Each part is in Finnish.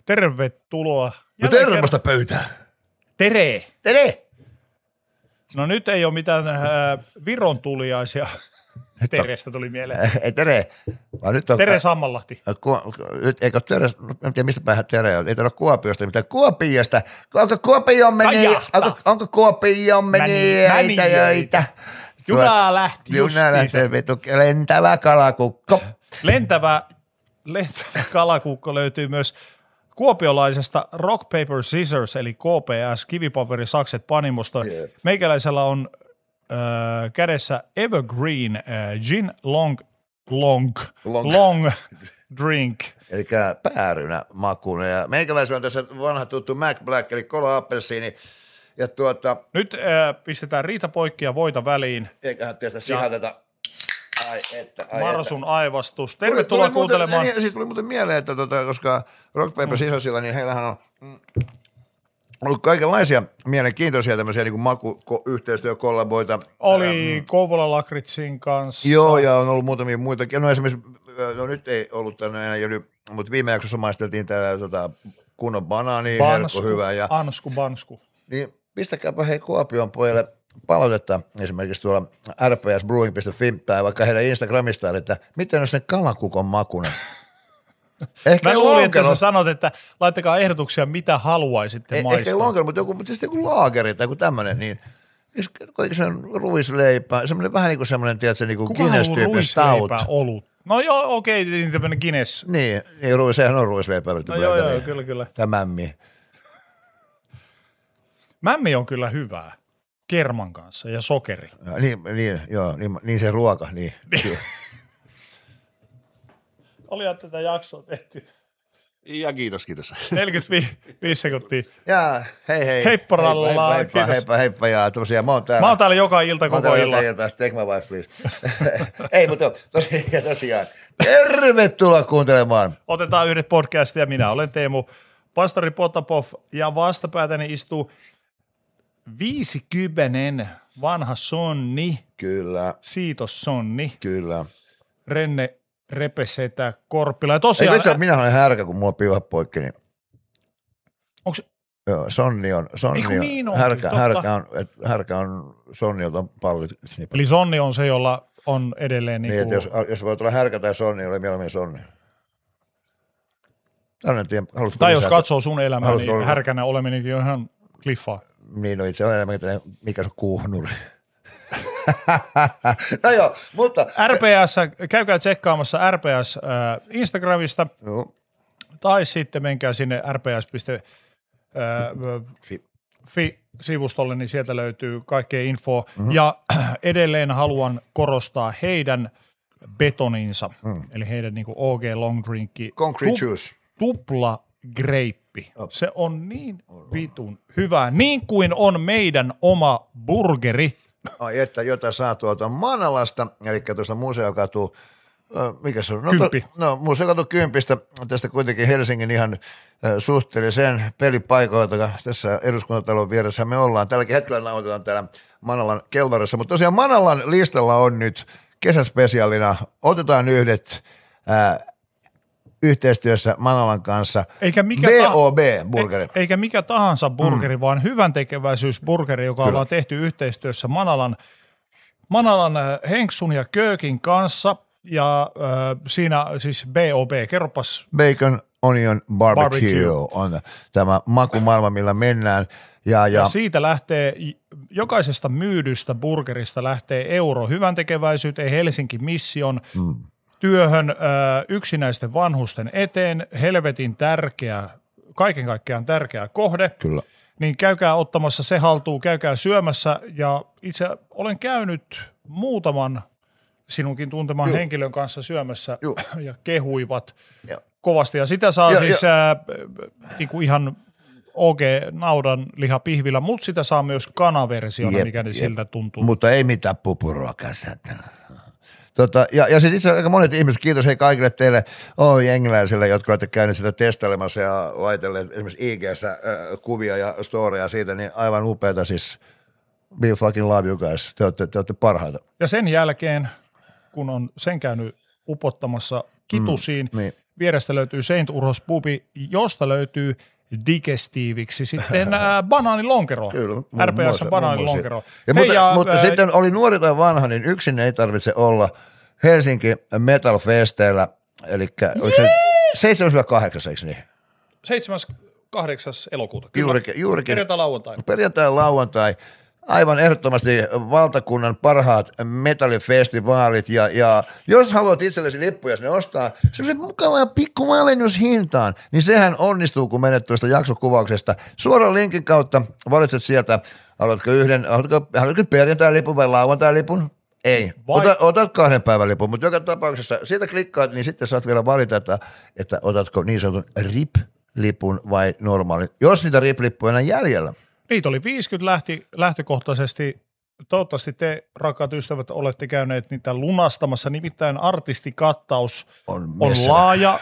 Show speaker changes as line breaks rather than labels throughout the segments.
tervetuloa.
No tervetuloa pöytään.
Tere.
Tere.
No nyt ei ole mitään Viron tuliaisia. Terestä tuli mieleen.
Ei Tere. Nyt on,
Tere Sammanlahti.
Nyt eikö Tere, en tiedä mistä päin Tere on. Ei ole Kuopiosta, mitään Kuopiosta. Onko Kuopioon menijöitä?
Juna lähti
vitu, lentävä kalakukko.
Lentävä kalakukko löytyy myös kuopiolaisesta Rock Paper Scissors, eli KPS, kivipaperi sakset panimosta. Yeah. Meikäläisellä on kädessä Evergreen Gin Long Drink.
Eli päärynä makuinen. Ja meikäläisellä on tässä vanha tuttu Mac Black, eli kola appelsiini. Ja
nyt pistetään Riita poikki ja voita väliin.
Eiköhän tietysti sihateta.
Marsun aivastus. Tervetuloa kuuntelemaan.
Siis tuli muuten mieleen, että koska Rock Paper Scissorsilla, niin heillähän on ollut kaikenlaisia mielenkiintoisia tämmöisiä niin kuin makuyhteistyökollaboita.
Oli Kouvola Lakritsin kanssa.
Joo, ja on ollut muutamia muitakin. No esimerkiksi, nyt ei ollut tänne enää, mutta viime jaksossa maisteltiin tämä kunnon banaani, herkku hyvä. Ja
Bansku.
Niin pistäkääpä hei Kuopion pojille palautetta esimerkiksi tuolla rpsbrewing.fi tai vaikka heidän Instagramistaan, että miten on sen kalakukon makuinen.
Mä luulin, että sä sanot, että laittakaa ehdotuksia, mitä haluaisitte maistaa.
Ehkä lonkero, mutta joku laageri tai joku tämmöinen, niin kuitenkin se on ruisleipä, semmoinen vähän niin kuin semmoinen, tiedätkö, niin kuin Guinness-tyyppinen stout.
Olut? No joo, okei, niin tämmöinen Guinness.
Niin sehän on ruisleipä.
No joo, kyllä.
Tämä mämmi.
Mämmi on kyllä hyvää. Kerman kanssa ja sokeri.
Ja, niin se ruoka, niin.
Olihan tätä jaksoa tehty.
Ja kiitos.
45 sekuntia.
Ja hei.
Heipporalla.
Heippa. Ja tosiaan mä oon
täällä joka ilta koko ilta.
Take my wife, please. Ei, mutta tosiaan. Tervetuloa kuuntelemaan.
Otetaan yhdet podcastia. Minä olen Teemu, pastori Potapov ja vastapäätäni istuu 50 vanha sonni.
Kyllä.
Siitos sonni.
Kyllä.
Renne Repesetä Korppila. Ja tosiaan...
Minä olen härkä, kun mulla on piuha poikki. Niin...
Onko se...
Joo, sonni on.
Niin
härkä on sonni, jolta on pallit snippat.
Eli sonni on se, jolla on edelleen...
Niin, että jos voi tulla härkä tai sonni, niin ole mieluummin sonni.
Tai jos katsoo sun elämää, niin härkänä oleminenkin on ihan kliffaa.
Niin, no itse on enemmän, mikä se on kuuhnuri. No joo, mutta...
RPS, käykää tsekkaamassa RPS Instagramista, tai sitten menkää sinne rps.fi-sivustolle, niin sieltä löytyy kaikkea infoa. Ja edelleen haluan korostaa heidän betoninsa, eli heidän niin kuin OG Long Drinkki.
Concrete Juice.
Tupla greippi. Se on niin vitun hyvä, niin kuin on meidän oma burgeri.
Jota saa tuolta Manalasta, eli tuosta Museokatu, mikä se on?
Kymppi.
Museokatu 10, tästä kuitenkin Helsingin ihan suhteellisen pelipaikoilta, tässä eduskuntatalon vieressä me ollaan. Tälläkin hetkellä nautetaan täällä Manalan kellarissa, mutta tosiaan Manalan listalla on nyt kesäspesiaalina, otetaan yhdet yhteistyössä Manalan kanssa BOB-burgeri.
Eikä mikä tahansa burgeri, vaan hyvän tekeväisyysburgeri, joka ollaan tehty yhteistyössä Manalan Henksun ja Köökin kanssa. Ja siinä siis BOB, kerropas.
Bacon Onion Barbecue on tämä makumaailma, millä mennään. Ja siitä
lähtee, jokaisesta myydystä burgerista lähtee euro hyvän tekeväisyyteen, Helsinki Mission työhön yksinäisten vanhusten eteen, helvetin tärkeä, kaiken kaikkiaan tärkeä kohde.
Kyllä.
Niin käykää ottamassa se haltuun, käykää syömässä ja itse olen käynyt muutaman sinunkin tunteman henkilön kanssa syömässä ja kehuivat kovasti. Ja sitä saa niinku ihan OG-naudan lihapihvillä, mutta sitä saa myös kanaversiona, mikä siltä tuntuu.
Mutta ei mitään pupuroa kässätä. Ja siis itse aika monet ihmiset, kiitos hei kaikille teille jengiläisille, jotka olette käyneet sitä testailemassa ja laitelleet esimerkiksi IG:ssä kuvia ja storeja siitä, niin aivan upeata siis. We fucking love you guys. Te olette parhaita.
Ja sen jälkeen, kun on sen käynyt upottamassa kitusiin, vierestä löytyy Saint Urhos pubi, josta löytyy digestiiviksi sitten banaanilonkero.
Kyllä.
RPS banaanilonkero.
Mutta sitten oli nuori tai vanha, niin yksin ei tarvitse olla Helsinki Metal Festeillä, eli 7.8, eikö niin?
7.8. elokuuta.
Juurikin.
Perjantai-lauantai.
Aivan ehdottomasti valtakunnan parhaat metallifestivaalit ja jos haluat itsellesi lippuja sinne ostaa semmoisen mukavaa pikku alennushintaan, niin sehän onnistuu, kun menet tuosta jaksokuvauksesta. Suoraan linkin kautta valitset sieltä, haluatko perjantai-lipun vai lauantai-lipun? Ei. Otat 2 päivän lipun, mutta joka tapauksessa siitä klikkaat, niin sitten saat vielä valita, että otatko niin sanotun RIP-lipun vai normaali, jos niitä RIP-lippuja on jäljellä.
Niitä oli 50 lähtökohtaisesti. Toivottavasti te, rakkaat ystävät, olette käyneet niitä lunastamassa. Nimittäin artistikattaus on laaja,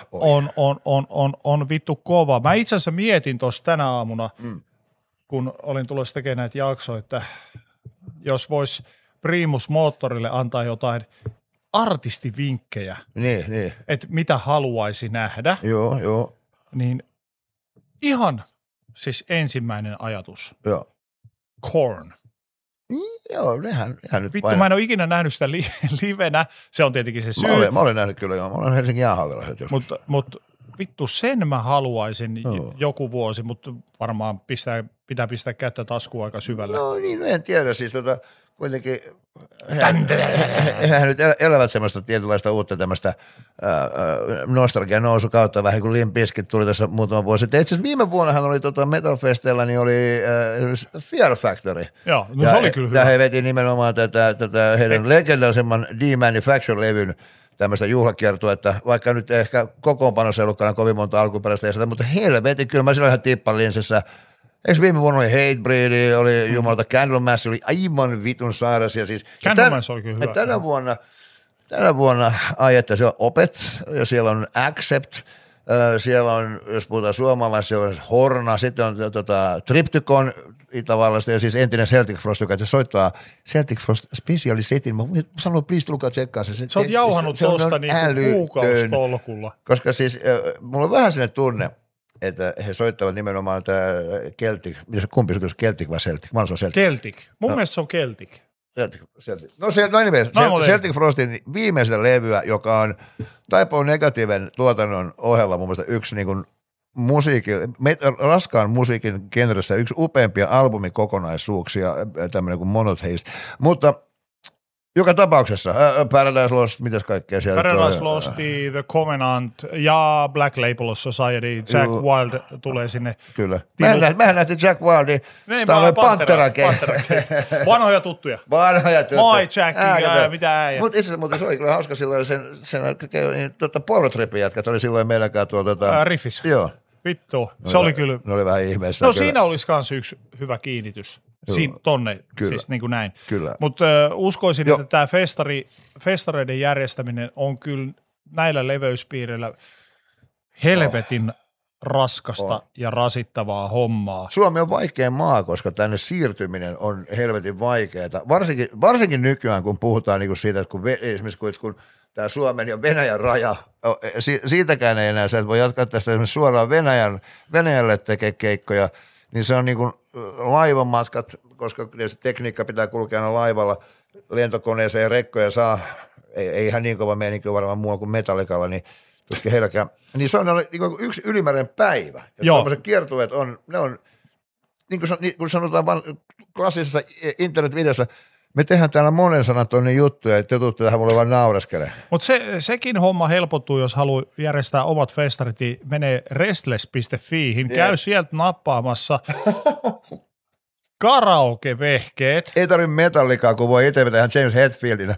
on vittu kova. Mä itse asiassa mietin tuossa tänä aamuna, kun olin tulossa tekemään näitä jaksoja, että jos vois Primus Motorille antaa jotain artistivinkkejä,
niin.
että mitä haluaisi nähdä,
joo.
Niin ihan siis ensimmäinen ajatus.
Joo.
Korn.
Joo, nehän nyt
vittu, mä en ole ikinä nähnyt sitä livenä. Se on tietenkin se syy.
Mä olen nähnyt kyllä, joo. Mä olen Helsingin jäähallilla joskus.
Mutta vittu, sen mä haluaisin joku vuosi, mutta varmaan pitää pistää kättä taskuun aika syvälle.
No niin, en tiedä. Siis kuitenkin hehän nyt elävät semmoista tietynlaista uutta tämmöistä nostalgian nousu kautta, vähän kuin Limp Bizkit tuli tässä muutama vuosi sitten. Itse asiassa viime vuonnahan oli Metal Festeillä, niin oli Fear Factory.
Joo, no se oli kyllä hyvä.
Ja he veti nimenomaan tätä heidän legendarisemman D-Manufacture-levyn tämmöistä juhlakiertoa, että vaikka nyt ehkä kokoonpanossa ei ollutkaan kovin monta alkuperäistä jäsentä, mutta helvetin, kyllä mä silloin ihan tippalinsessä. Eikö viime vuonna oli Hatebreed, oli jumalata Candlemass, oli aivan vitun sairas. Siis,
Candlemass oli kyllä hyvä.
Tänä vuonna että siellä on Opeth ja siellä on Accept, siellä on, jos puhutaan suomalaisista, siellä on Horna, sitten on Triptykon Itävallasta ja siis entinen Celtic Frost, joka soittaa Celtic Frost specialisetin. Mä sanon, please tulkaa tsekkaa se.
Sä oot jauhanut tosta niin kuukausitolkulla.
Koska siis mulla on vähän sinne tunne, että he soittavat nimenomaan tämä Celtic, kumpi soitus, Celtic vai Celtic? Mä sanon Celtic.
Celtic. Mun mielestä se on Celtic.
Celtic. Celtic Frostin viimeistä levyä, joka on Typo Negativen tuotannon ohella mun mielestä yksi niin kuin raskaan musiikin genressä yksi upeimpia albumikokonaisuuksia, tämmöinen kuin Monotheist. Mutta joka tapauksessa, Paradise Lost, mitäs kaikkea siellä?
Paradise Lost, The Covenant ja Black Label Society, Jack Wild tulee sinne.
Kyllä. Mehän nähtiin Jack Wildin. Tämä oli Pantera.
Vanhoja tuttuja. Moi Jack, mitä äijä.
Mutta se oli kyllä hauska silloin, Powertripin jätkät oli silloin meilläkään tuolla.
Riffissä.
Joo.
Vittu, se oli kyllä.
Ne oli vähän ihmeessä.
No kyllä. Siinä olisi myös yksi hyvä kiinnitys. Tonne, kyllä. Siis niin kuin näin. Mutta uskoisin, että tämä festareiden järjestäminen on kyllä näillä leveyspiireillä helvetin raskasta ja rasittavaa hommaa.
Suomi on vaikea maa, koska tänne siirtyminen on helvetin vaikeaa. Varsinkin nykyään, kun puhutaan niin kuin siitä, että esimerkiksi kun tämä Suomen ja Venäjän raja, siitäkään ei enää, sä et voi jatkaa tästä esimerkiksi suoraan Venäjälle tekee keikkoja, niin se on niin kuin laivamatkat, koska tekniikka pitää kulkea aina laivalla, lentokoneeseen ja rekkoja saa, ei ihan niin kova meininki varmaan muualla kuin Metallicalla, niin tuskin heilläkään. Niin se on niin kuin yksi ylimääräinen päivä. Ja tämmöiset kiertueet ne on, niin kuin sanotaan klassisessa internet-videossa, me tehdään täällä monen sanan tonnin juttuja, että te tuutte tähän mulle vaan naureskelemaan.
Mutta sekin homma helpottuu, jos haluaa järjestää omat festarit, niin menee restless.fiihin, käy sieltä nappaamassa karaoke-vehkeet.
Ei tarvitse metallikaa, kun voi itse tehdä James Hetfieldinä.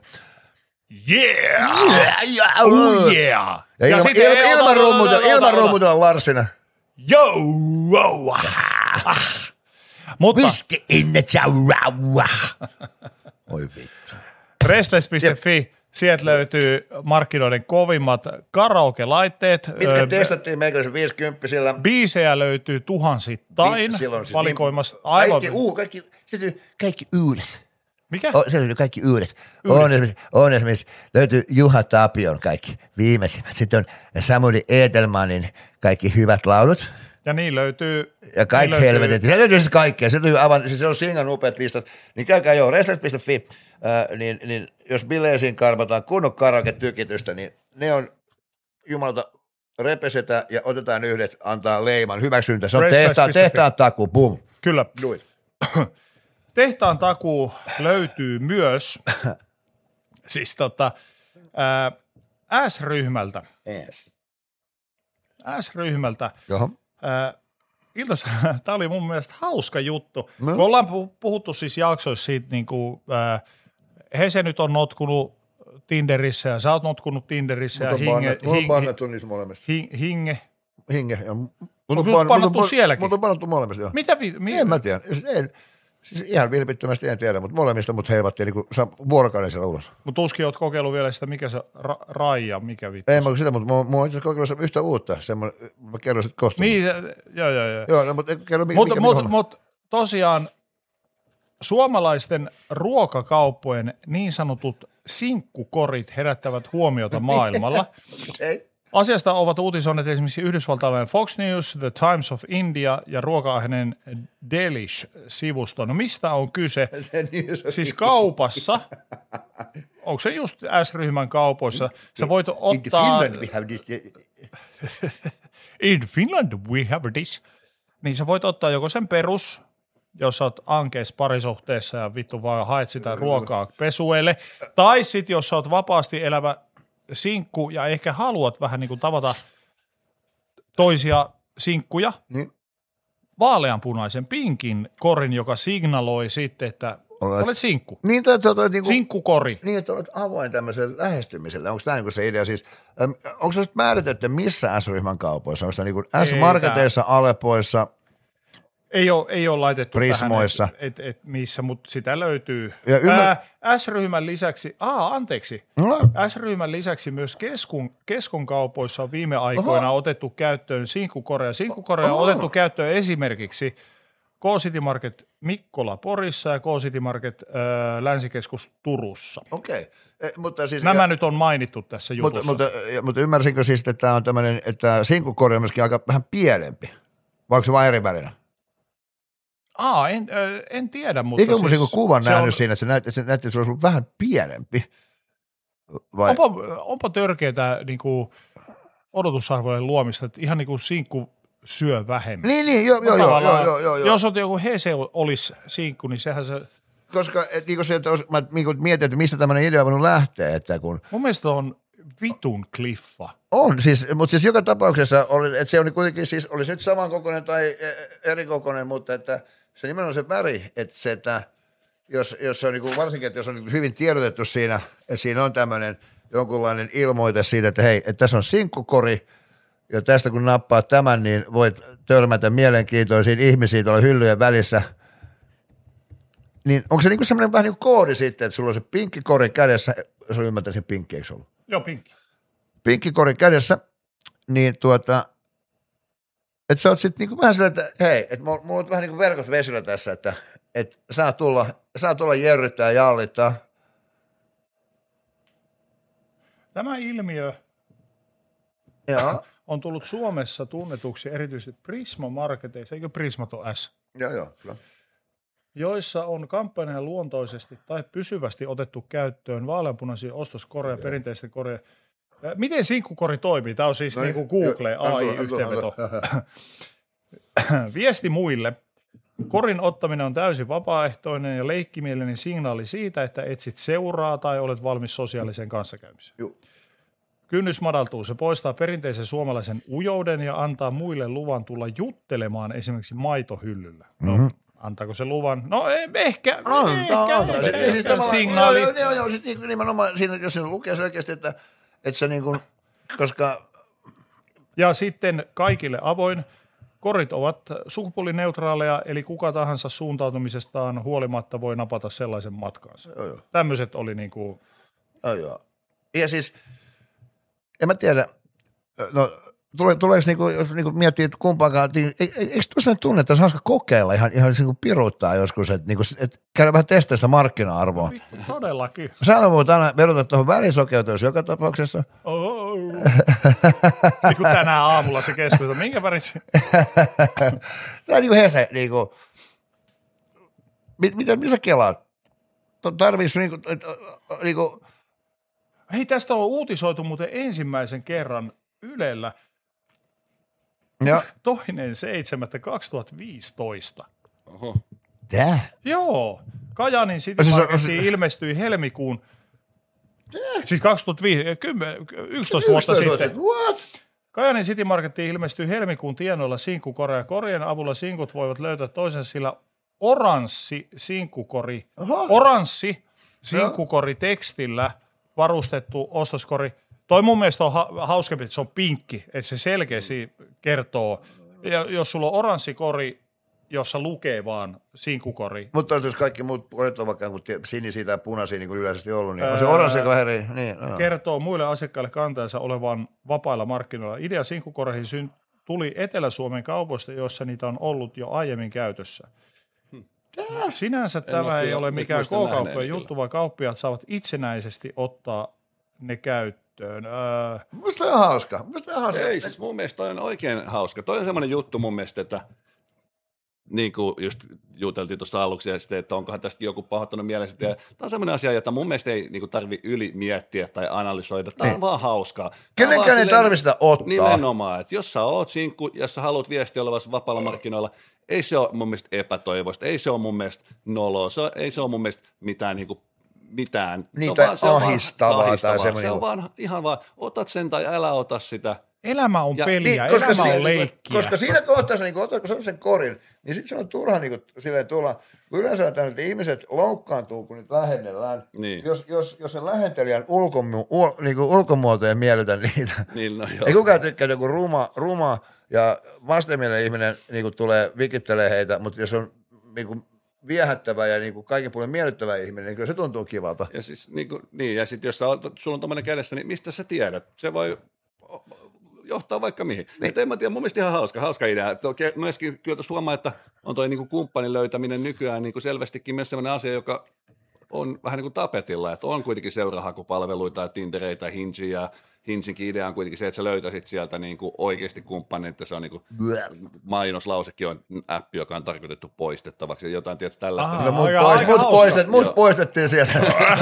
Yeah! Oh yeah!
Ja ilman rummutella Larsina.
Yo! Wow! Mutta
Whiskey in the chow. Oi vittu.
Restless.fi, sieltä löytyy markkinoiden kovimmat karaoke-laitteet.
Mitkä testattiin meikäläisen 50 sillä.
Biisejä löytyy tuhansittain valikoimasta. Aivan.
Kaikki uudet.
Mikä?
Se löytyy kaikki uudet. On esimerkiksi, löytyy Juha Tapion kaikki viimeisimmät. Sitten on Samuli Eetelmanin kaikki hyvät laulut.
Ja niin löytyy.
Ja kaikki helvetit. Se löytyy siis kaikkea. Se on Singan upeat listat. Niin käykää restless.fi. Niin jos bileisiin karvataan kunnon karaoke-tykitystä, niin ne on jumalauta repesetä ja otetaan yhdet, antaa leiman, hyväksyntä. Se on tehtaan takuu, bum.
Kyllä. Tehtaan takuu löytyy myös siis S-ryhmältä.
Yes.
S-ryhmältä.
Joo.
Tämä oli mun mielestä hauska juttu. Me ollaan puhuttu siis jaksoissa siitä, niin kuin, Hese nyt on notkunut Tinderissä ja sä oot notkunut Tinderissä.
Mulla on bannattu niissä molemmissa.
Hinge.
Onko
bannattu sielläkin?
Mulla on bannattu molemmissa, joo. En mä tiedä. Siis ihan vilpittömästi en tiedä, mutta molemmista mut heivattiin niin vuorokauden siellä ulos.
Mutta tuskin oot kokeillut vielä sitä, mikä se Raija, mikä vittu.
Ei mä sitä, mutta mä oon itse asiassa kokeillut yhtä uutta. Mä kerron sitten kohta.
Niin, joo.
Joo, no, mutta kerro
Mutta tosiaan suomalaisten ruokakauppojen niin sanotut sinkkukorit herättävät huomiota maailmalla.
Okay.
Asiasta ovat uutisoineet esimerkiksi yhdysvaltalainen Fox News, The Times of India ja ruoka-aineen Delish-sivusto. No mistä on kyse? Siis kaupassa, onko se just S-ryhmän kaupoissa, sä voit ottaa... In Finland we have this. Niin sä voit ottaa joko sen perus, jos sä oot ankeessa parisuhteessa ja vittu vaan haet sitä ruokaa pesueelle, tai sit jos sä oot vapaasti elävä sinkku ja ehkä haluat vähän niin kuin tavata toisia sinkkuja, niin vaaleanpunaisen pinkin korin, joka signaloi sitten, että olet sinkku.
Niin, niin
sinkkukori.
Niin, että olet avoin tämmöiselle lähestymiselle. Onko tämä niin se idea? Siis, onko se määritelty missä S-ryhmän kaupoissa? Onko se niin S-marketeissa, Alepoissa?
Ei ole laitettu
Prismoissa.
tähän, missä, mutta sitä löytyy. S-ryhmän lisäksi, S-ryhmän lisäksi myös Keskon kaupoissa on viime aikoina otettu käyttöön sinkkukorea. Sinkkukorea on otettu käyttöön esimerkiksi K-City Market Mikkola Porissa ja K-City Market Länsikeskus Turussa.
Okei. Mutta siis,
nämä nyt on mainittu tässä jutussa.
Mutta ymmärsinkö siis, että tämä on tämmöinen, että sinkkukori on myöskin aika vähän pienempi? Vai onko se vain eri värinä?
En tiedä, mutta
eikö siis mun kuvan nähnyt siinä, että se näytti, että se olisi ollut vähän pienempi? Vai?
Onpa törkeätä niinku odotusarvojen luomista, että ihan niin kuin sinkku syö vähemmän.
Niin, joo.
Jos on joku Hese olisi sinkku, niin sehän se...
Koska niin se, että mä mietin, että mistä tämmöinen idea on voinut lähteä. Että kun...
Mun mielestä on vitun kliffa.
On, siis, mutta siis joka tapauksessa, että se on kuitenkin siis, olisi nyt samankokoinen tai erikokoinen, mutta että se nimenomaan se väri, että se, että jos se on niin kuin, varsinkin, että jos on niin hyvin tiedotettu siinä, että siinä on tämmöinen jonkunlainen ilmoite siitä, että hei, että tässä on sinkkukori, ja tästä kun nappaat tämän, niin voit törmätä mielenkiintoisiin ihmisiin tuolla hyllyjen välissä, niin onko se niin kuin semmoinen vähän niin kuin koodi sitten, että sulla on se pinkkikori kädessä, jos ymmärtäisin pinkki, eikö ollut?
Joo, pinkki.
Pinkkikori kädessä, niin että sä oot sitten niinku vähän sillä, että hei, että mulla on vähän niin kuin verkot vesillä tässä, että saa tulla jerryttää ja jallittaa.
Tämä ilmiö on tullut Suomessa tunnetuksi erityisesti Prisma-marketeissa, eikö Prisma ole S?
Joo, kyllä.
Joissa on kampanjana luontoisesti tai pysyvästi otettu käyttöön vaaleanpunaisia ostoskoreja, perinteisten koreja. Miten sinkkukori toimii? Tämä on siis niin kuin Google AI-yhteenveto. Viesti muille. Korin ottaminen on täysin vapaaehtoinen ja leikkimielinen signaali siitä, että etsit seuraa tai olet valmis sosiaaliseen kanssakäymiseen. Kynnys madaltuu. Se poistaa perinteisen suomalaisen ujouden ja antaa muille luvan tulla juttelemaan esimerkiksi maitohyllyllä. No, antaako se luvan? No ehkä. Signaali.
Joo, sitten nimenomaan siinä, jos siinä lukee selkeästi, että se niin kuin, koska...
Ja sitten kaikille avoin. Korit ovat sukupuolineutraaleja, eli kuka tahansa suuntautumisestaan huolimatta voi napata sellaisen matkaansa.
Joo.
Tämmöiset oli niin kuin...
Joo. Ja siis, en mä tiedä, no tuleeko niinku, jos niinku miettii, että kumpaakaan, niin eikö tule sellainen tunne, että olisi hauska kokeilla ihan niinku piruuttaa joskus, että niinku, käydä vähän testaa sitä markkina-arvoa.
Todellakin.
Sä voit aina vedota tuohon värisokeuteen joka tapauksessa.
Niin kuin tänään aamulla se keskustelu. Minkä värissä?
Tämä on niinku Hese, niinku, mitä sä kelaat? Tarvitsisi niinku.
Hei, tästä on uutisoitu muuten ensimmäisen kerran Ylellä. 2.7.2015.
Oho.
Tää?
Joo. Kajaanin City Marketiin ilmestyi helmikuun, siis 11 vuotta sitten.
What?
Kajaanin City Marketiin ilmestyi helmikuun tienoilla sinkkukore ja korien avulla sinkut voivat löytää toisen sillä oranssi sinkkukori tekstillä varustettu ostoskori. Toi mun mielestä on hauskempi, että se on pinkki, että se selkeästi kertoo. Ja jos sulla on oranssi kori, jossa lukee vaan sinkkukori.
Mutta jos kaikki muut korit on vaikka sinisiä tai punaisia niin kuin yleisesti ollut, niin on se oranssi aika vähän eri. Niin,
kertoo muille asiakkaille kantajansa olevan vapailla markkinoilla. Idea sinkkukoreihin tuli Etelä-Suomen kaupoista, joissa niitä on ollut jo aiemmin käytössä. Sinänsä tämä ei ole mikään K-kauppojen juttu, vaan kauppiaat saavat itsenäisesti ottaa ne käyttöön.
Musta on hauska.
Ei, siis mun mielestä toi on oikein hauska. Toi on semmoinen juttu mun mielestä, että niin kuin just juteltiin tuossa aluksi, ja sitten, että onkohan tästä joku pahoittanut mielessä. Tämä on semmoinen asia, jota mun mielestä ei niin tarvitse yli miettiä tai analysoida. Tämä on vaan hauskaa.
Kenenkään ei tarvitse sitä ottaa.
Nimenomaan, että jos sä oot sinkku, jos sä haluat viestiä olevassa vapaalla markkinoilla, ei se ole mun mielestä epätoivoista, ei se ole mun mielestä noloa, ei se ole mun mielestä mitään niin kuin mitään.
Niitä ahistavaa.
Se on vaan ihan vaan, otat sen tai älä ota sitä.
Elämä on peliä, niin, elämä on leikkiä.
Koska siinä kohtaa, niin kun otat sen korin, niin sitten se on turha niin silleen tulla, kun yleensä on että ihmiset loukkaantuu, kun niitä lähennellään. Niin. Jos se lähentelijän ulkomuoto ei miellytä niitä. Niin, no ei kukaan tykkää joku ruma ja vastenmielinen ihminen niin tulee vikittelee heitä, mutta jos on niin viehättävä ja niin kaikin puolin miellyttävä ihminen, niin kyllä se tuntuu kivalta.
Ja siis, ja sitten jos sulla on tommoinen kädessä, niin mistä sä tiedät? Se voi johtaa vaikka mihin. Niin. En mä tiedä, mun mielestä ihan hauska idea. Myöskin kyllä tuossa huomaa, että on toi niinku kumppanin löytäminen nykyään niinku selvästikin myös sellainen asia, joka on vähän niin kuin tapetilla, että on kuitenkin seurahakupalveluita ja Tindereitä, Hingeä ja Hinginkin idea on kuitenkin se, että sä löytäisit sieltä niinku oikeasti kumppanin, että se on niinku mainoslausekin on appi, joka on tarkoitettu poistettavaksi ja jotain tietysti tällaista.
Mut poistettiin sieltä.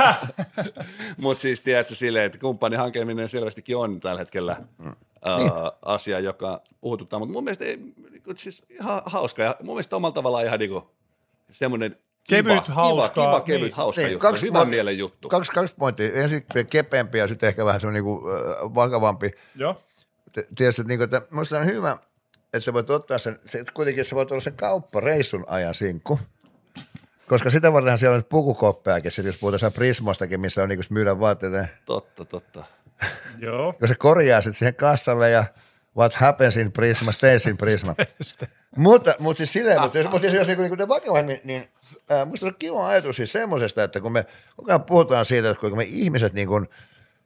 Mutta siis tiedätkö silleen, että kumppanin hankeminen selvästikin on tällä hetkellä asia, joka puhututtaa, mutta mun mielestä siis ihan hauska ja mun mielestä omalla tavallaan ihan niinku semmoinen kevyt, hauska juttu, hyvän mielen juttu.
Kaksi pointtia. Ensin kepeämpi ja sitten ehkä vähän semmoinen niinku, vakavampi.
Joo.
Tiedätkö, että minusta on hyvä, että sä voit ottaa sen, kuitenkin sä voit olla sen kauppareissun ajan sinkku. Koska sitä vartenhan siellä on pukukoppeakin, jos puhutaan Prismastakin, missä on niinku myydään vaatteita.
Totta.
Joo. Jos se korjaa sitten siihen kassalle ja what happens in Prisma, stays in Prisma. mutta siis silleen, jos niinku vakavaa, niin musta on kiva ajatus siis semmosesta, että kun me koko ajan puhutaan siitä, että kuinka me ihmiset niin kuin,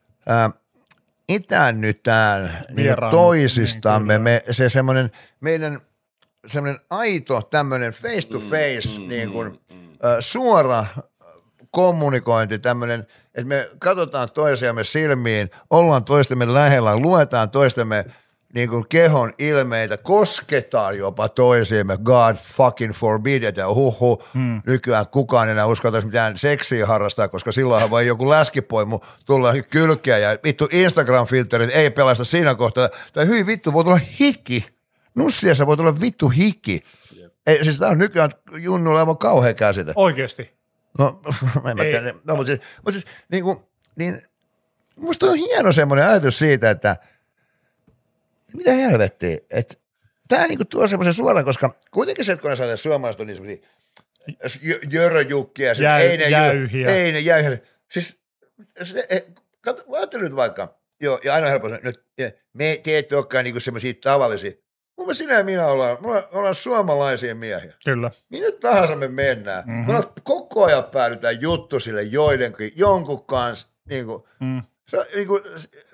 itäännytään niin toisistamme, se semmoinen meidän semmoinen aito tämmöinen face to face niin kuin, suora kommunikointi, tämmöinen, että me katsotaan toisiamme silmiin, ollaan toistemme lähellä, luetaan toistemme niin kuin kehon ilmeitä, kosketaan jopa toisiimme, God fucking forbid, että nykyään kukaan enää uskaltaisi mitään seksiä harrastaa, koska silloinhan voi joku läskipoimu tulla kylkeä ja vittu Instagram-filterit ei pelasta siinä kohtaa, tai hyi vittu, voi tulla hiki, nussiassa voi tulla vittu hiki. Ei, siis tämä on nykyään junnulla aivan kauhea käsite.
Oikeesti?
No, mutta siis niin musta on hieno semmoinen ajatus siitä, että mitä helvettiä, että tämä niinku tuo semmoisen suoraan, koska kuitenkin se, että kun ne saa suomalaiset on niin semmoisia jöröjukkia, ei ne jäyhiä. Siis ajattelin nyt vaikka, joo, ja aina on helppo nyt, me te ette olekaan niinku semmoisia tavallisia. Mun mielestä sinä ja minä ollaan suomalaisia miehiä.
Kyllä.
Minne tahansa me mennään. Me koko ajan päädytään juttu sille joidenkin, jonkun kanssa, niinku,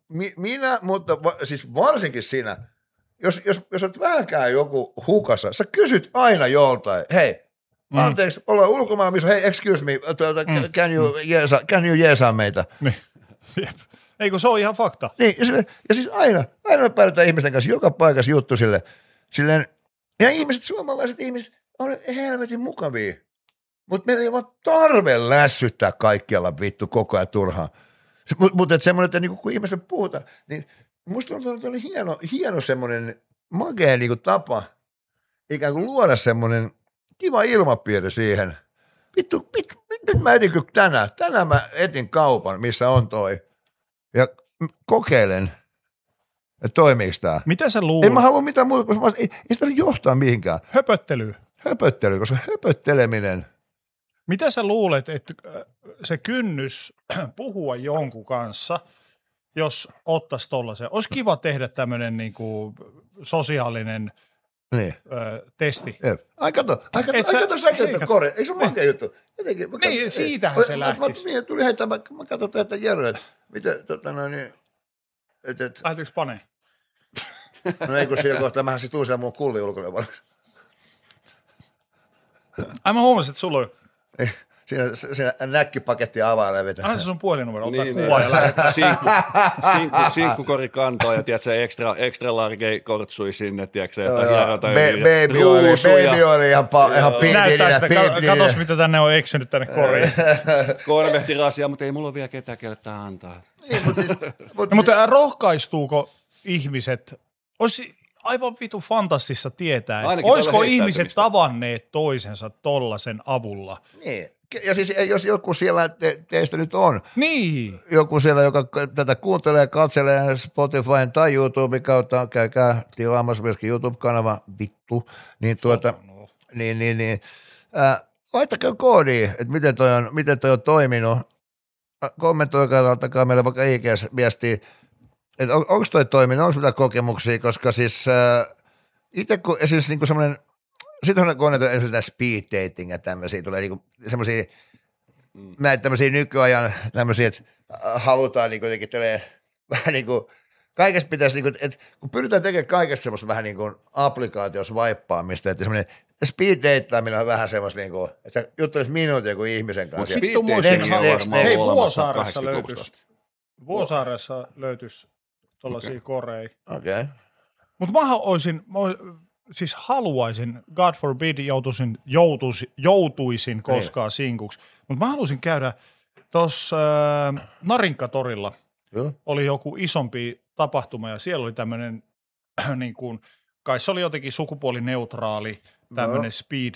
minä, mutta siis varsinkin sinä, jos olet vähänkään joku hukassa, sä kysyt aina joltain, hei, anteeksi, ollaan ulkomailla, missä, hei, excuse me, can you jeesaa meitä?
Niin. Ei kun se on ihan fakta.
Niin, ja siis aina me päädytään ihmisten kanssa joka paikassa juttu silleen, ja suomalaiset ihmiset on helvetin mukavia, mutta meillä ei vaan tarve lässyttää kaikkialla vittu koko ajan turhaan. Mutta semmoinen, että niinku, kun ihmiset puhutaan, niin musta oli hieno semmoinen magea niinku tapa ikään kuin luoda semmoinen kiva ilmapiiri siihen. Vittu, nyt mä etin kyllä tänään mä etin kaupan, missä on toi. Ja kokeilen, että toimiiko tää.
Mitä sä luulet?
En mä halua mitään muuta, koska ei sitä johtaa mihinkään. Höpöttely, koska höpötteleminen.
Mitä sä luulet, että se kynnys puhua jonkun kanssa, jos ottaisi tollaisen? Olisi kiva tehdä tämmöinen niinku sosiaalinen testi.
Ai kato, sä käytät kore. Eikö se ole makea juttu?
Niin, siitähän se lähtisi.
Mä tuli heittää, mä katsotaan, että Jere, että miten,
Lähtiinkö paneen?
No ei kun siellä kohtaa, mähän siis tuun siellä mun kulli ulkona valmis.
Ai mä huomasin, että sulla on.
Siinä näkkipaketti avaa ja vetää.
Anna se sun puhelinnumero, ottaa
niin,
kuvaa ja lähettää.
Sinkkukori kantoa ja tiedätkö, extra large kortsui sinne, tiedätkö,
baby oli ihan
näyttää sitä, katos mitä tänne on eksynyt tänne koriin.
Konvehtirasia, mutta ei mulla ole vielä ketään, kelle tämä antaa.
Mutta rohkaistuuko ihmiset, olisi aivan vitu fantastista tietää, että olisiko ihmiset tavanneet toisensa tollasen avulla?
Niin. Ja siis jos joku siellä teistä nyt on,
niin.
Joku siellä, joka tätä kuuntelee, katselee Spotifyn tai YouTuben kautta, käykää tilaamassa myöskin YouTube-kanava, vittu, niin laittakaa koodia, että miten toi on toiminut, kommentoikaa, ottakaa meille vaikka IGS-viestiä, että onko toi toiminut, onko mitä kokemuksia, koska siis itse kun siis niinku semmoinen, sitten kun on esimerkiksi speed dating ja tämmöisiä, tulee niinku semmoisia, näitä tämmöisiä nykyajan tämmöisiä, että halutaan niinku jotenkin vähän niinku, kaikesta pitäisi niinku, että kun pyritään tekemään kaikesta semmoista vähän niinku applikaatiossa vaippaamista, että semmoinen speed dataaminen on vähän semmoista niinku, että sä juttelis minuutin joku ihmisen kanssa.
Vittu muistin, hei Vuosaaressa löytyisi tollaisia koreja.
Okei.
Mutta mä haluaisin, God forbid joutuisin koskaan sinkuksi, mutta mä haluaisin käydä tuossa Narinkatorilla. Oli joku isompi tapahtuma ja siellä oli tämmöinen, niin kuin, kai se oli jotenkin sukupuolineutraali, tämmöinen speed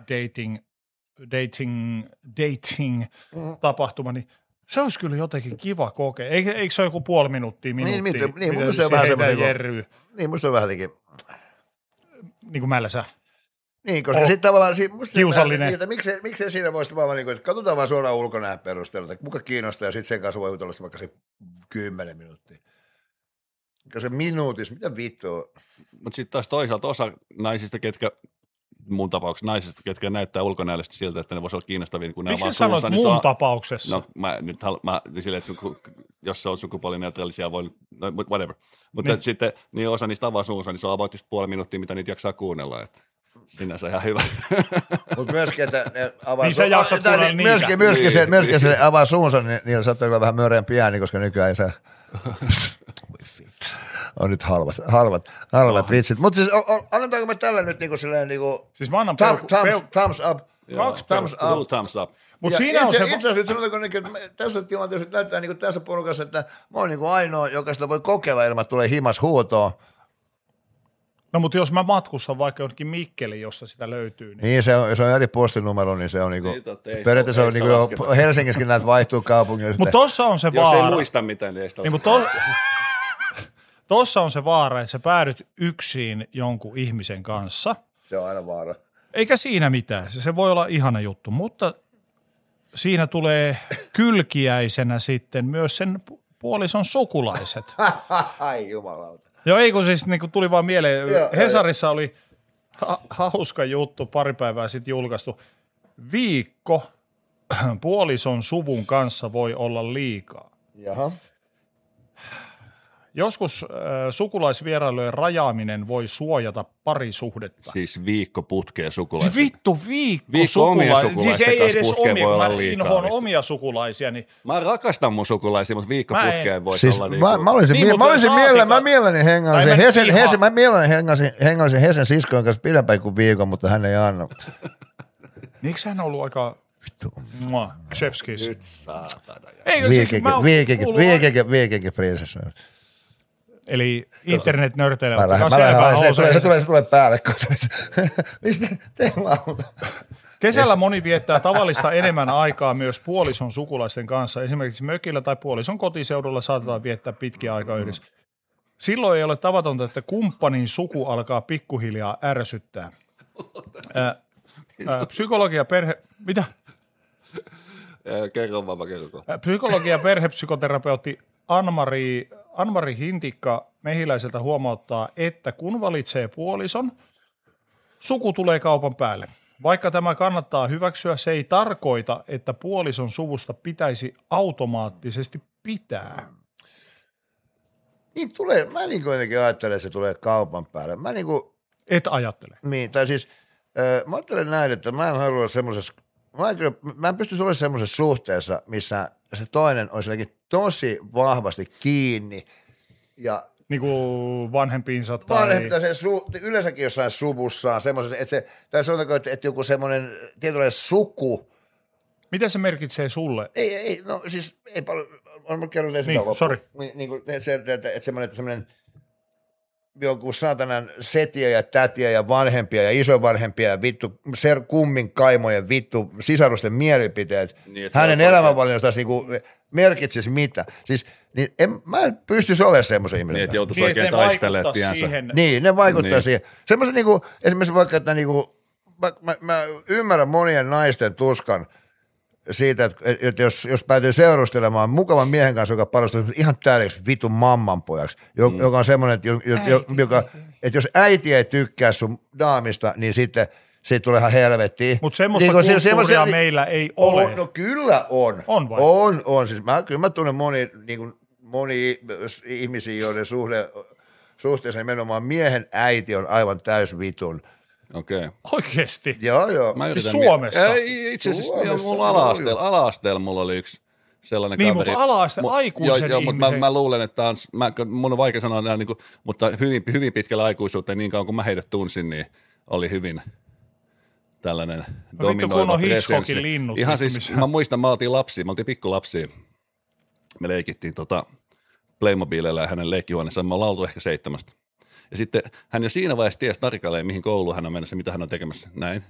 dating tapahtuma, niin se olisi kyllä jotenkin kiva kokea. Eikö se ole joku puoli minuuttia?
Niin, mun se on vähän semmoinen. Niin, musta on vähän
niin kuin mällä
niin, koska sitten tavallaan
kiusallinen.
Miksei siinä voisi tavallaan, niin kuin, että katsotaan vaan suoraan ulkonäön perusteella, että muka kiinnostaa ja sitten sen kanssa voi jutella vaikka se 10 minuuttia. Se minuutissa, mitä vittua?
Mutta sitten taas toisaalta osa naisista, mun tapauksessa naisista, ketkä näyttää ulkonäöllisesti siltä, että ne voisi olla kiinnostavia, kun ne
miksi sä sanoit mun tapauksessa?
No mä silleen, että jos se on sukupuolineutraalisia, whatever. Mutta niin. Sitten niin osa niistä avaa suunsa, niin se on about just puoli minuuttia, mitä niitä jaksaa kuunnella, että sinänsä ihan hyvä.
Mutta myöskin, että ne avaa
niin sä jaksat kuunnella niitä.
Myöskin se avaa suunsa, niin niillä saattaa olla vähän möreämpi ääni, koska nykyään ei saa. On nyt halvat vitsit. Mutta siis annetaanko me tällä nyt niinku silleen niinku
siis mä annan
thumbs up.
Thumbs up.
Mutta siinä on se.
Itse asiassa nyt sanotaanko, että tässä tilanteessa näyttää niinku tässä porukassa, että mä oon niinku ainoa, joka sitä voi kokeilla ilman, että tulee himas huutoon.
No mutta jos mä matkustan vaikka jonnekin Mikkeliin, josta sitä löytyy.
Niin se on eri postinumero, niin se on niinku, periaatteessa on niinku, Helsingissäkin näitä vaihtuu kaupungilla.
Mutta tossa on se vaara.
Jos ei muista mitään, niin ei sitä
Tossa on se vaara, että sä päädyt yksin jonkun ihmisen kanssa.
Se on aina vaara.
Eikä siinä mitään. Se voi olla ihana juttu, mutta siinä tulee kylkiäisenä sitten myös sen puolison sukulaiset.
Ai jumalauta.
Joo, ei kun siis niin kun tuli vaan mieleen. Hesarissa oli hauska juttu, pari päivää sitten julkaistu. Viikko puolison suvun kanssa voi olla liikaa.
Jaha.
Joskus sukulaisvierailujen rajaaminen voi suojata parisuhdetta.
Siis viikko putkeen sukulaisia.
Viikko
omia sukulaisia.
Siis ei edes
putkeen voi olla
mä
liikaa.
inhoan omia sukulaisia. Niin...
Mä rakastan mun sukulaisia, mutta viikko putkeen voi
siis
olla
mä olisin mielelläni hengaisin Hesen siskojen kanssa pidempään kuin viikon, mutta hän ei anna.
Miksi hän on ollut aika... Chefskis.
Nyt saatana.
Viikinkin prinsessa.
Eli internet-nörteillä.
Se tulee päälle. Mistä teemauta?
Kesällä moni viettää tavallista enemmän aikaa myös puolison sukulaisten kanssa. Esimerkiksi mökillä tai puolison kotiseudulla saatetaan viettää pitkiä aikaa yhdessä. Silloin ei ole tavatonta, että kumppanin suku alkaa pikkuhiljaa ärsyttää. Psykologia perhe... Mitä?
Kerro.
Psykologia ja perhepsykoterapeutti Anmari Hintikka Mehiläiseltä huomauttaa, että kun valitsee puolison, suku tulee kaupan päälle. Vaikka tämä kannattaa hyväksyä, se ei tarkoita, että puolison suvusta pitäisi automaattisesti pitää.
Niin tulee, mä niin kuitenkin ajattelen, että se tulee kaupan päälle.
Et ajattele.
Niin, tai siis mä ajattelen näin, että mä en halua olla semmoisessa, mä en pystyisi olemaan semmoisessa suhteessa, missä se toinen olisi jotenkin tosi vahvasti kiinni ja
niin kuin vanhempiinsa tai...
Vanhempia yleensäkin jossain suvussaan semmoisessa, että se, tai sanotaanko, että joku semmoinen tietynlainen suku.
Mitä se merkitsee sulle?
No siis ei paljon, on kerron sitä
loppuun. Sori.
Niin kuin, että semmoinen joku saatanan setiä ja tätiä ja vanhempia ja isovanhempia ja vittu kummin kaimojen vittu sisarusten mielipiteet. Niin, hänen elämänvalinnastaan niinku merkitsisi mitä. Siis niin mä en pystyisi olemaan semmoisen ihmisen.
Niin, että joutuisi oikein taistelemaan tiensä.
Niin, ne vaikuttaa siihen. Semmoisen niinku, esimerkiksi vaikka, että niinku, mä ymmärrän monien naisten tuskan siitä, että jos päätyy seurustelemaan mukavan miehen kanssa, joka parastuu ihan täydeksi vitun mammanpojaksi, joka on semmoinen, että jos äiti ei tykkää sun daamista, niin sitten siitä tulee ihan helvettiin.
Mutta semmoista niin kulttuuria meillä ei ole.
No kyllä on.
On vai?
On. Siis kyllä mä tunnen moni ihmisiä, joiden suhteessa nimenomaan miehen äiti on aivan täys vitun.
Okei.
Oikeesti?
Joo.
Siis Suomessa?
Itse asiassa mulla ala-asteella mulla oli yksi sellainen
niin,
kaveri.
Niin, mutta ala-asteen aikuisen
joo,
ihmisen.
mutta mä luulen, että mun on vaikea sanoa, niin kuin, mutta hyvin pitkällä aikuisuuteen, niin kauan kuin mä heidät tunsin, niin oli hyvin tällainen dominoiva presenssi. Ihan siis, mä muistan, mä oltiin pikkulapsia. Me leikittiin Playmobililla ja hänen leikkihuoneessaan, me ollaan oltu ehkä 7. Ja sitten hän jo siinä vaiheessa tiesi tarkalleen, mihin kouluun hän on menossa, mitä hän on tekemässä. Näin.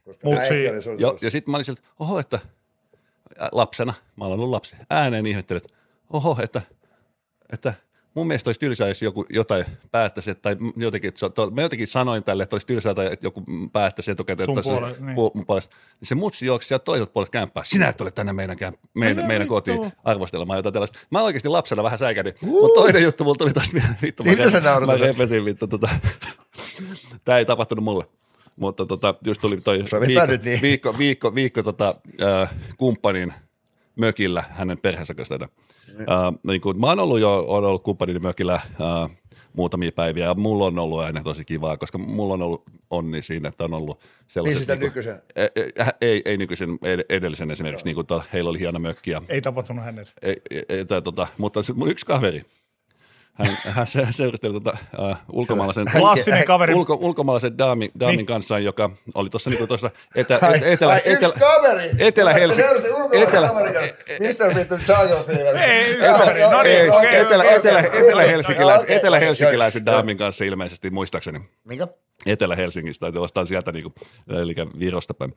Ja sitten mä olin sieltä, että lapsena, mä olen ollut lapsi, ääneen ihmettelin, että mun mielestä olisi tylsää, jos joku jotain päättäisi, tai jotenkin, mä jotenkin sanoin tälle, että olisi tylsää, tai että joku päättäisi etukäteen, että mun puolesta. Niin se mutsi juoksi sieltä toiselta puolesta kämppää. Sinä et ole tänne meidän kotiin arvostelemaan jotain tällaista. Mä oikeasti lapsena vähän säikähdin, mutta toinen juttu mulla tuli taas vittu. Mä repesin vittu. Tää ei tapahtunut mulle. Mutta just tuli toi viikko kumppanin mökillä hänen perheensä kanssa. Niin kuin, mä oon ollut kumppanin mökillä muutamia päiviä ja mulla on ollut aina tosi kivaa, koska mulla on ollut onni siinä, että on ollut sellaiset...
Niin sitä nykyisen?
Ei nykyisen, edellisen esimerkiksi, niin kuin heillä oli hieno mökki.
Ei tapahtunut hänelle.
Mutta mun yksi kaveri, hän seurusteli ulkomaalaisen,
klassinen kaveri.
Ulkomaalaisen daamin kanssa, joka oli tuossa niinku tuossa Etelä-Helsinkiläisen daamin kanssa ilmeisesti muistaakseni.
Mikä?
Etelä-Helsingistä, tai jostain sieltä niinku, eli Virosta päin.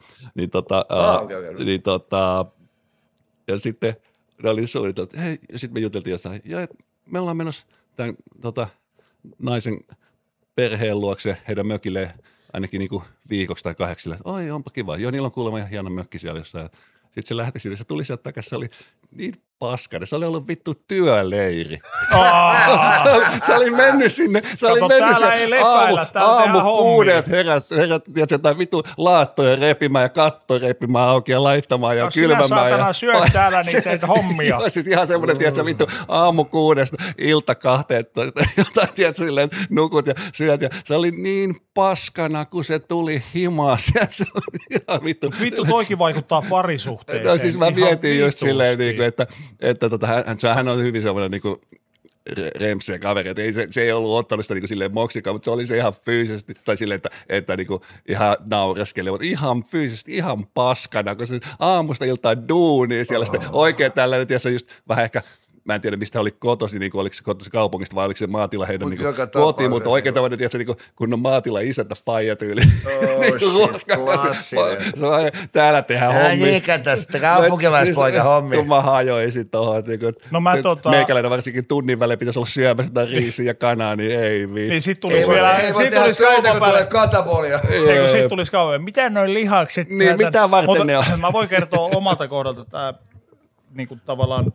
Ja sitten ne oli suunniteltu, että hei, ja sitten me juteltiin jostain, ja me ollaan menossa tämän naisen perheen luokse, heidän mökille ainakin niinku viikoksi tai 8. Oi, onpa kiva. Joo, niillä on kuulemma ihan hieno mökki siellä jossain. Sitten se lähti sinne, se tuli sieltä takaisin, se oli niin paskana. Se oli ollut vittu työleiri. Se oli mennyt sinne. Se oli mennyt aamu 6 herät tiedätkö, tai vittu laattoja repimään ja kattoja repimään auki ja laittamaan ja kylmämään.
Sinä saatana syöt täällä niitä hommia.
Joo, siis ihan semmoinen, tiedätkö, vittu aamu 6 ilta 12, jotain, tiedätkö, silleen nukut ja syöt. Ja se oli niin paskana, kun se tuli himaa. Se oli ihan vittu.
Vittu toikin vaikuttaa parisuhteeseen.
No siis mä mietin just silleen, että hän on hyvin semmoinen niinku rempsiä kaveri, että se ei ollut ottanut sitä niinku silleen moksikaan, mutta se oli se ihan fyysisesti, tai silleen, että niinku ihan naureskeli, mutta ihan fyysisesti, ihan paskana, kun se aamusta iltaan duuni siellä sitten oikein tällainen, tiedätkö, just vähän ehkä, mä en tiedä mistä oli kotosi, niin oliko se kotosi kaupungista vai oliko se maatila heidän niin kotiin, mutta oikein tämmöinen, tiedätkö, niin kun on maatila isäntä faija tyyli. Täällä tehdään hommia.
Niin, kato, sitten kaupunkilaispoika hommia.
Kun mä hajoin sitten tuohon, että meikäläinen varsinkin tunnin välein pitäisi olla syömässä jotain riisiä ja kanaa, niin ei viitsi.
Niin sit tulisi vielä,
ei voi tehdä töitä, kun tulee katabolia.
Eikö sit tulisi kauan, mitä noin lihakset?
Niin, mitä varten ne on?
Mä voin kertoa omalta kohdalta tämä niin kuin tavallaan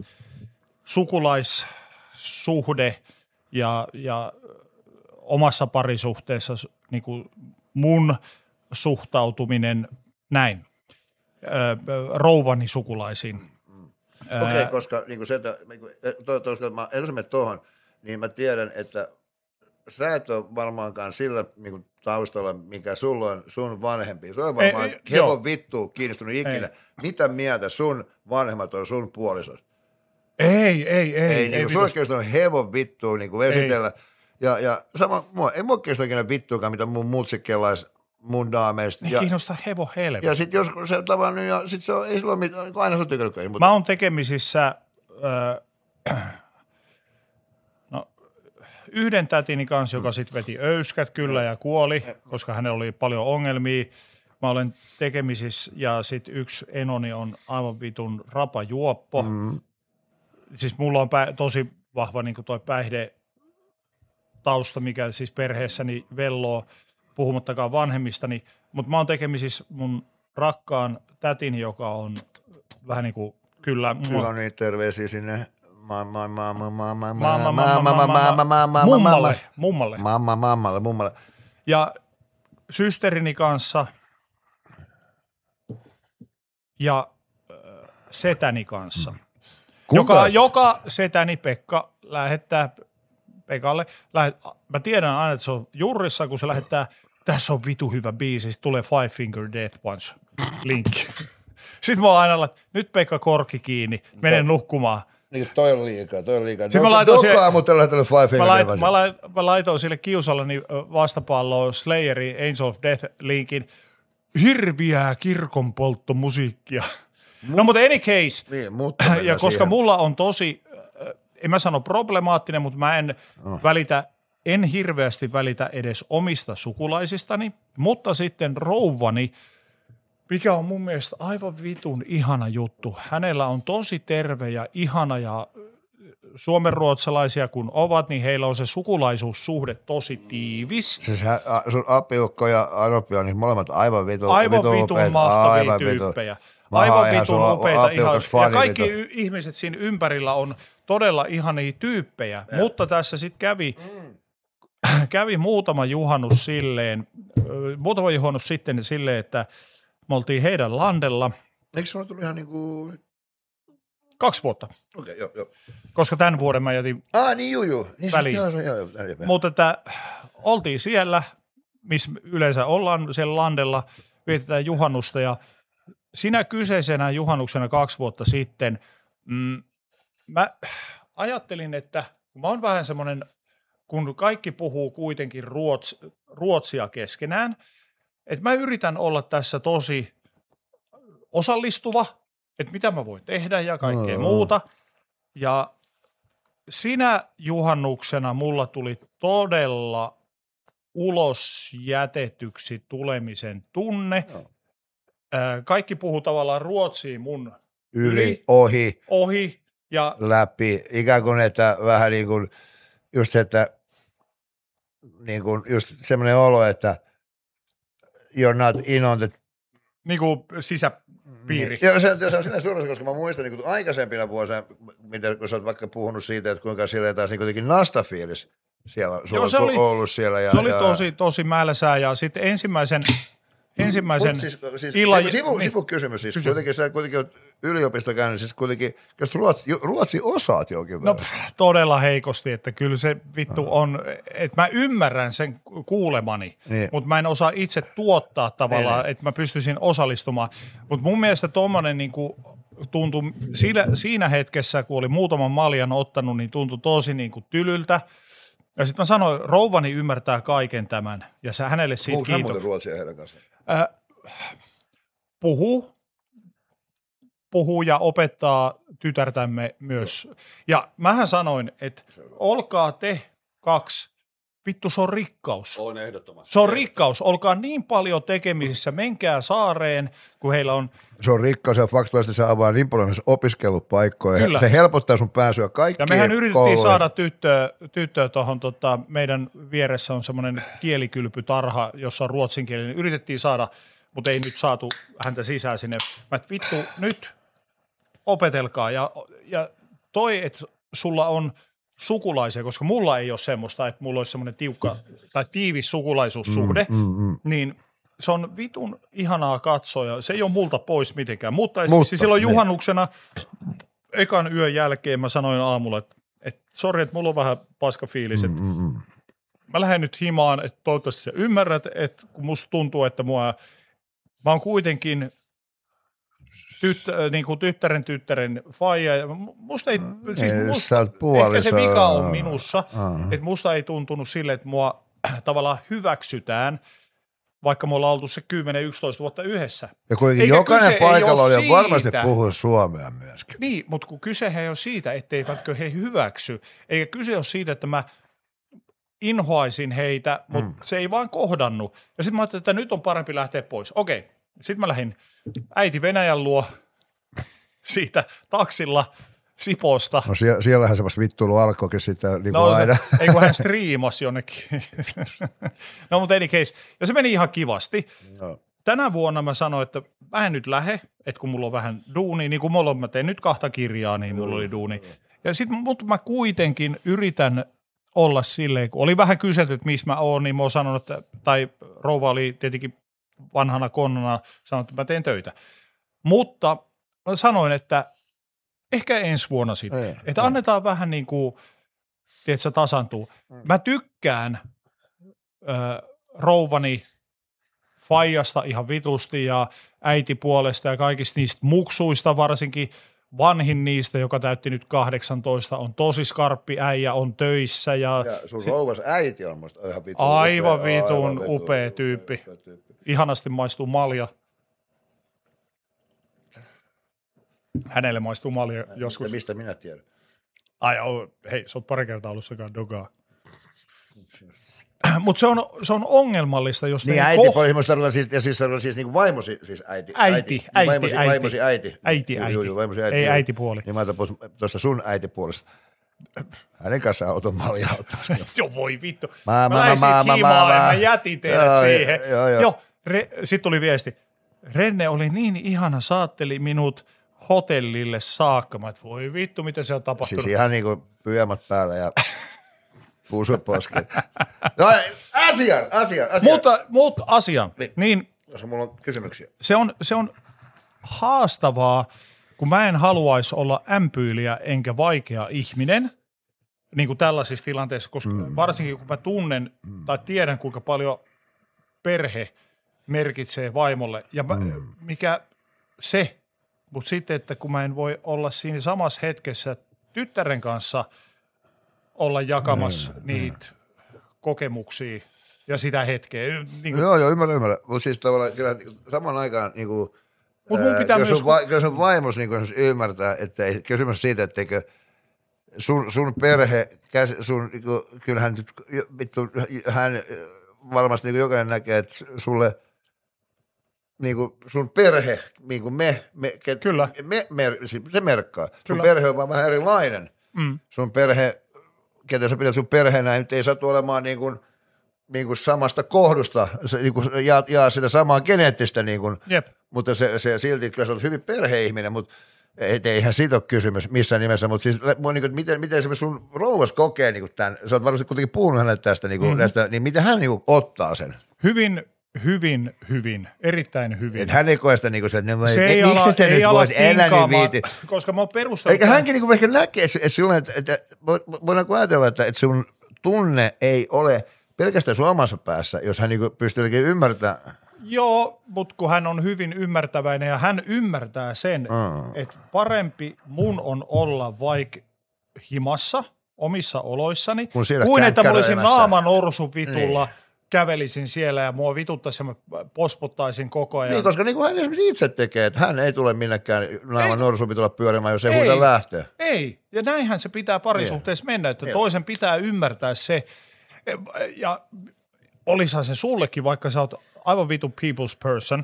sukulaissuhde ja omassa parisuhteessa niin kuin mun suhtautuminen näin rouvani sukulaisiin.
Okei, koska niin se, että mä en tuohon, niin mä tiedän, että sä et ole varmaankaan sillä niin kuin taustalla, mikä sulla on sun vanhempi. Se on varmaan hevon vittuun kiinnostunut ikinä. Ei. Mitä mieltä sun vanhemmat on sun puolisos?
Ei.
Niin kuin oikeasti on hevon vittuun niin kuin vesitellä. Ja sama, ei mua kestä ikinä vittuakaan, mitä mun mutsikkelais mun daameista.
Ei kiinnosta hevo helvetti.
Ja sit joskus se on tavannut ja sit se on, ei sillä ole mitään, aina se on tykännyt.
Mä oon tekemisissä yhden tätini kanssa, joka sitten veti öyskät kyllä ja kuoli, koska hänellä oli paljon ongelmia. Mä olen tekemisissä ja sitten yksi enoni on aivan vitun rapajuoppo. Siis mulla on tosi vahva niin kuin toi päihdetausta, mikä siis perheessäni velloo, puhumattakaan vanhemmistani. Mutta mä oon tekemisissä mun rakkaan tätini, joka on vähän niin kuin kyllä.
Kyllä niin, terveisiä sinne. Mummalle.
Ja systerini kanssa ja setäni kanssa. Joka setäni Pekka lähettää Pekalle. Mä tiedän aina, että se on jurrissa, kun se lähettää, tässä on vitu hyvä biisi, sitten tulee Five Finger Death Punch link. Sitten mä oon aina, että nyt Pekka korkki kiinni, menen nukkumaan.
Niin, toi on liikaa.
Sitten
mä
laitoin sille kiusallani vastapalloon Slayerin Angel of Death linkin. Hirviää kirkonpolttomusiikkia. No mutta any case,
niin,
ja koska siihen. Mulla on tosi, en mä sano problemaattinen, mutta mä en hirveästi välitä edes omista sukulaisistani, mutta sitten rouvani, mikä on mun mielestä aivan vitun ihana juttu. Hänellä on tosi terve ja ihana ja suomenruotsalaisia kun ovat, niin heillä on se sukulaisuussuhde tosi tiivis.
Siis sun apiukko ja adoppi on niin molemmat aivan vitun
mahtavia tyyppejä. Aivan vitun upeita. Ja kaikki ihmiset siinä ympärillä on todella ihania tyyppejä, mutta tässä sitten kävi muutama juhannus sitten silleen, että me oltiin heidän landella.
Eikö se ole tullut ihan niin kuin
2 vuotta.
Okei, joo.
Koska tämän vuoden mä jätin
niin väliin.
Mutta että oltiin siellä, missä yleensä ollaan siellä landella, vietetään juhannusta ja sinä kyseisenä juhannuksena 2 vuotta sitten mä ajattelin, että mä oon vähän semmoinen, kun kaikki puhuu kuitenkin ruotsia keskenään, että mä yritän olla tässä tosi osallistuva, että mitä mä voin tehdä ja kaikkea muuta. Ja sinä juhannuksena mulla tuli todella ulos jätetyksi tulemisen tunne. Kaikki puhuu tavallaan ruotsia mun
yli,
ohi ja
läpi. Ikään kuin, että vähän niin kuin just, että niin kuin just semmoinen olo, että you're not in on the
niinku sisäpiiri.
Ja se on sinä suurassa, koska mä muistan niin aikaisempina vuosina, kun sä oot vaikka puhunut siitä, että kuinka silleen taas niin kuitenkin nastafiilis siellä, sulla
se oli
ollut siellä.
Se oli tosi mälsää ja sitten ensimmäisen illan...
Sivukysymys siis, kuitenkin sä kuitenkin oot yliopisto käynyt, siis kuitenkin, jos ruotsi osaat jonkin verran.
No todella heikosti, että kyllä se vittu on, että mä ymmärrän sen kuulemani, niin. Mutta mä en osaa itse tuottaa tavallaan, että mä pystyisin osallistumaan. Mutta mun mielestä tommonen niinku tuntui siinä hetkessä, kun oli muutaman maljan ottanut, niin tuntui tosi niinku tylyltä. Ja sitten mä sanoin, rouvani ymmärtää kaiken tämän, ja hänelle siitä kiitos.
Onko hän muuten ruotsia heidän kanssaan?
Puhuu ja opettaa tytärtämme myös. Ja mähän sanoin, että olkaa te kaksi, vittu se on rikkaus.
On ehdottomasti.
Se on rikkaus, olkaa niin paljon tekemisissä, menkää saareen, kun heillä on...
Se on rikkaus ja faktuaalisesti se avaa niin paljon opiskelupaikkoja. Kyllä. Se helpottaa sun pääsyä kaikkiin.
Ja mehän yritettiin saada tyttöä tuohon, meidän vieressä on semmoinen kielikylpytarha, jossa on ruotsinkielinen. Yritettiin saada, mutta ei nyt saatu häntä sisään sinne. Mä et vittu, nyt opetelkaa. Ja toi, että sulla on sukulaisia, koska mulla ei ole semmoista, että mulla olisi semmoinen tiukka tai tiivis sukulaisuussuhde, niin se on vitun ihanaa katsoa ja se ei ole multa pois mitenkään. Mutta esimerkiksi silloin juhannuksena ekan yön jälkeen mä sanoin aamulla, että sori, että mulla on vähän paska fiilis, että mä lähden nyt himaan, että toivottavasti sä ymmärrät, että kun musta tuntuu, että mä oon kuitenkin niin kuin tyttären faija. Musta ei, siis ehkä se vika on minussa, että musta ei tuntunut sille, että mua tavallaan hyväksytään, vaikka me ollaan oltu se 10-11 vuotta yhdessä.
Ja kuitenkin eikä jokainen paikalla oli varmasti puhuu suomea myöskin.
Niin, mutta kun kyse ei ole siitä, etteivätkö he hyväksy, eikä kyse ole siitä, että mä inhoaisin heitä, mutta se ei vaan kohdannut. Ja sitten mä ajattelin, että nyt on parempi lähteä pois. Okei, sitten mä lähdin äiti Venäjän luo siitä taksilla Siposta.
No siellähän se vasta vittuilu alkoikin sitä niin kuin aina.
Ei kun hän striimasi jonnekin. No mutta any case. Ja se meni ihan kivasti. No. Tänä vuonna mä sanoin, että mä en nyt lähde, että kun mulla on vähän duunia, niin kuin mä tein nyt 2 kirjaa, niin mulla oli duuni. Ja sitten mutta mä kuitenkin yritän olla silleen, kun oli vähän kyselty, että missä mä oon, niin mä oon sanonut, tai rouva oli tietenkin vanhana konnana sanonut, että mä teen töitä. Mutta mä sanoin, että ehkä ensi vuonna sitten, että annetaan vähän niin kuin, tiedätkö, tasantuu. Mä tykkään rouvani faijasta ihan vitusti ja äitipuolesta ja kaikista niistä muksuista, varsinkin vanhin niistä, joka täytti nyt 18, on tosi skarppi äijä, on töissä. Ja
sun rouvas äiti on musta ihan vitun
aivan vitun upea tyyppi. Ihanasti maistuu malja. Hänelle maistuu malja joskus.
Mistä minä tiedän?
Hei, sä oot pari kertaa ollut sekaan dogaa. Mutta se on ongelmallista, jos
niin äiti pohjimmiltaan siis niin kuin vaimosi, siis äiti. Vaimosi äiti.
Äiti. Ei äitipuoli.
Niin mä ajattelin tuosta sun äitipuolesta. Hänen kanssaan oton malja ottamassa.
Joo, voi vittu. Mä lähdin siitä himaan ja mä jätin teidät siihen. Joo. Sitten tuli viesti. Renne oli niin ihana, saatteli minut hotellille saakka. Mä et, voi vittu, mitä se on tapahtunut.
Siis ihan niin kuin pyjamot päällä ja puusut poskeen. No, asian.
Mutta asian. Niin,
jos mulla on kysymyksiä.
Se on haastavaa, kun mä en haluaisi olla ämpyyliä enkä vaikea ihminen, niin kuin tällaisissa tilanteissa, koska varsinkin kun mä tunnen tai tiedän, kuinka paljon perhe merkitsee vaimolle, ja mikä se, mutta sitten, että kun mä en voi olla siinä samassa hetkessä tyttären kanssa olla jakamassa niitä kokemuksia ja sitä hetkeä. Niin kuin...
Joo, ymmärrän. Mutta siis tavallaan kyllä samaan aikaan, niin kuin, jos on vaimos niin kuin, ymmärtää, että ei kysymys siitä, etteikö sun perhe, niin kuin, kyllähän hän varmasti niin kuin jokainen näkee, että sulle niin kuin sun perhe, niin kuin
kyllä.
Se merkkaa. Sun perhe on vaan vähän erilainen. Sun perhe, ketä sä pidät sun perheenä, nyt ei satu olemaan niin kuin samasta kohdusta, niin kuin jaa sitä samaa geneettistä niin kuin mutta se silti, kyllä sä olet hyvin perheihminen, mutta eihän siitä ole kysymys missään nimessä, mutta siis niin miten esimerkiksi sun rouvas kokee niin tämän, sä oot varmasti kuitenkin puhunut hänelle tästä, tästä, niin miten hän niin ottaa sen? Hyvin, erittäin hyvin. Että hän ei koe sitä niin kuin se, että miksi se nyt voisi enää niin viiti.
Koska mä oon perustellut.
Eikä hänkin niin kuin ehkä näkee, että silloin, että voidaanko ajatella, että sun tunne ei ole pelkästään sun omassa päässä, jos hän niin kuin pystyy ymmärtämään.
Joo, mutta kun hän on hyvin ymmärtäväinen ja hän ymmärtää sen, että parempi mun on olla vaikka himassa omissa oloissani, kuin että mä olisin naaman orsu vitulla, kävelisin siellä ja mua vituttaisi ja mä posputtaisin koko ajan.
Niin, koska niin kuin hän esimerkiksi itse tekee, että hän ei tule minnekään naaman orsu vitulla pyörimään, jos ei muuta lähteä.
Ei, ja näinhän se pitää parisuhteessa mennä, että toisen pitää ymmärtää se, ja olisihan se sullekin, vaikka sä oot aivan vitu people's person,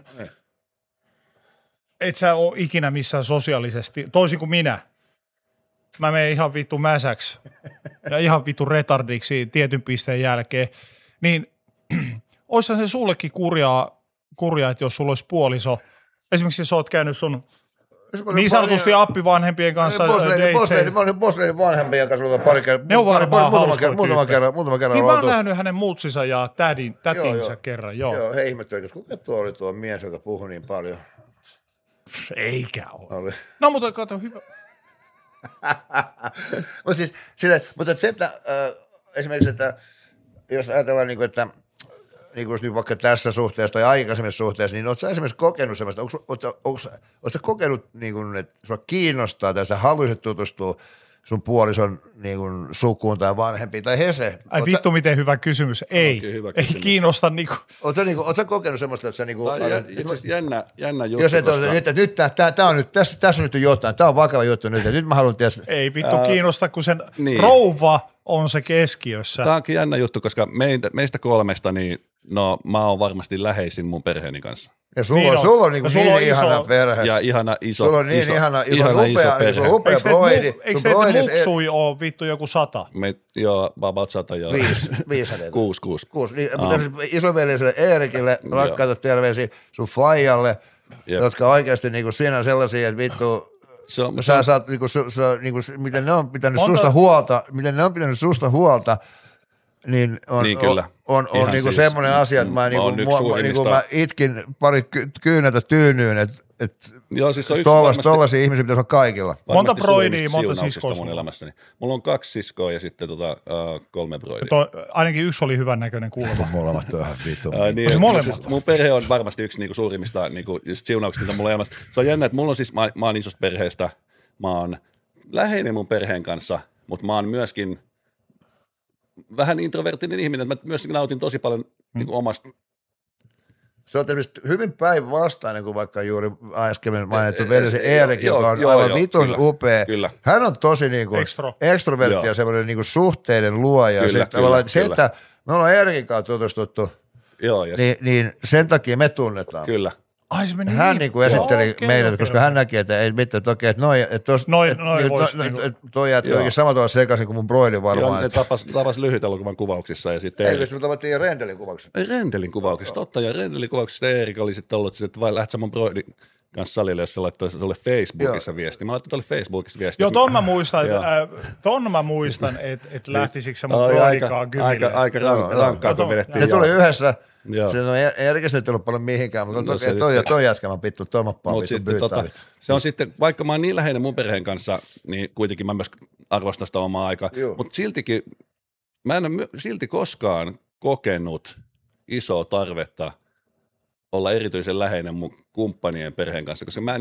et sä ole ikinä missään sosiaalisesti, toisin kuin minä. Mä menen ihan vittu mäsäksi ja ihan vittu retardiksi tietyn pisteen jälkeen, niin olisihan se sullekin kurjaa, että jos sulla olisi puoliso, esimerkiksi jos oot käynyt sun niin sanotusti appivanhempien kanssa.
Mä olin Bosleinin vanhempien kanssa pari kertaa.
Ne on varmaan
muutama kerran.
Niin mä oon nähnyt hänen mutsisansa ja tätinsä kerran, joo.
Joo, he ihmettelivät, että kuka tuo oli tuo mies, joka puhui niin paljon.
Eikä ole. No mutta kato, hyvä.
Mutta se, että esimerkiksi, että jos ajatellaan, että niin kuin vaikka tässä suhteessa tai aikaisemmissa suhteessa, niin oletko sä esimerkiksi kokenut sellaista, oletko sä kokenut, niin kuin, että sua kiinnostaa tai sä haluaisit tutustua sun puolison niin kuin, sukuun tai vanhempiin tai hese?
Ai vittu, miten hyvä kysymys. Ei kiinnosta. Niin kuin.
Oletko sä kokenut sellaista, että sä niin kuin...
Itse asiassa jännä juttu.
Jos et ole, että nyt tämä on nyt, tässä on nyt jotain, tämä on vakava juttu nyt, ja nyt mä haluan tietää...
Ei vittu kiinnosta, kun sen rouva on se keskiössä.
Tämä onkin jännä juttu, koska meistä kolmesta, niin mä oon varmasti läheisin mun perheeni kanssa.
Ja sulla on niin ihana perhe.
Ja ihana iso
sulla on niin ihana perhe. Sulla on upea broidi.
Eikö teitä muksui ole vittu joku 100?
Joo, about 100 joo.
5.
6.
Niin, mutta isoveliselle Eerikille rakkaita terveisiä sun faijalle, jotka oikeasti niin siinä on sellaisia, että vittu, sä saat, miten ne on pitänyt susta huolta, niin on niinku semmoinen asia, että mä itkin pari kyynätä tyynyyn, että tollaisia ihmisiä pitäisi olla kaikilla.
Monta broidia, monta siskoa
mun elämässäni. Mulla on 2 siskoa ja sitten 3 broidia.
Ainakin yksi oli hyvän näköinen kuulemma.
Molemmat on ihan vittu.
Mun perhe on varmasti yksi niinku suurimmista niinku siunauksista, mitä mulla on elämässä. Se on jännä, että mulla on siis, mä oon isosta perheestä, mä oon läheinen mun perheen kanssa, mutta mä oon myöskin vähän introverttinen ihminen, että mä myös nautin tosi paljon niin kuin omasta.
Se on tietysti hyvin päinvastainen kuin vaikka juuri äsken mainittu velisen Eerik, joka on aivan vitun upea.
Kyllä.
Hän on tosi niin kuin ekstrovertti ja semmoinen niin kuin suhteiden luoja. Kyllä. Se, että me ollaan Eerikin kanssa tutustuttu, niin sen takia me tunnetaan.
Kyllä.
Hän niin kuin esitteli meille, koska hän näki, että ei mitään, että okei, että toi jätkä oikein samalla tavalla sekaisin kuin mun broidi varmaan.
Joo, ne tapas lyhyt elokuvan kuvauksissa. Ja sitten
ei, me tavattiin Rendelin kuvauksissa.
Ei Rendelin kuvauksissa, totta. Ja Rendelin kuvauksissa Eerik oli sitten ollut, että vai lähdet sä mun broidin kanssa salille, jos sä laittoi sulle Facebookissa viesti. Mä laittoin tuolle Facebookissa viesti.
Joo, ton mä muistan, että lähtisikö se mun broidikaan kymille.
Aika rankkaa, kun vedettiin.
Ne tuli yhdessä. Se on Eerikistä ei tullut paljon mihinkään, mutta toi jätkälä pittu toimappaa vittu pyytää.
Se on sitten, vaikka mä oon niin läheinen mun perheen kanssa, niin kuitenkin mä myös arvostan sitä omaa aikaa. Mutta siltikin, mä en ole silti koskaan kokenut isoa tarvetta olla erityisen läheinen mun kumppanien perheen kanssa, koska mä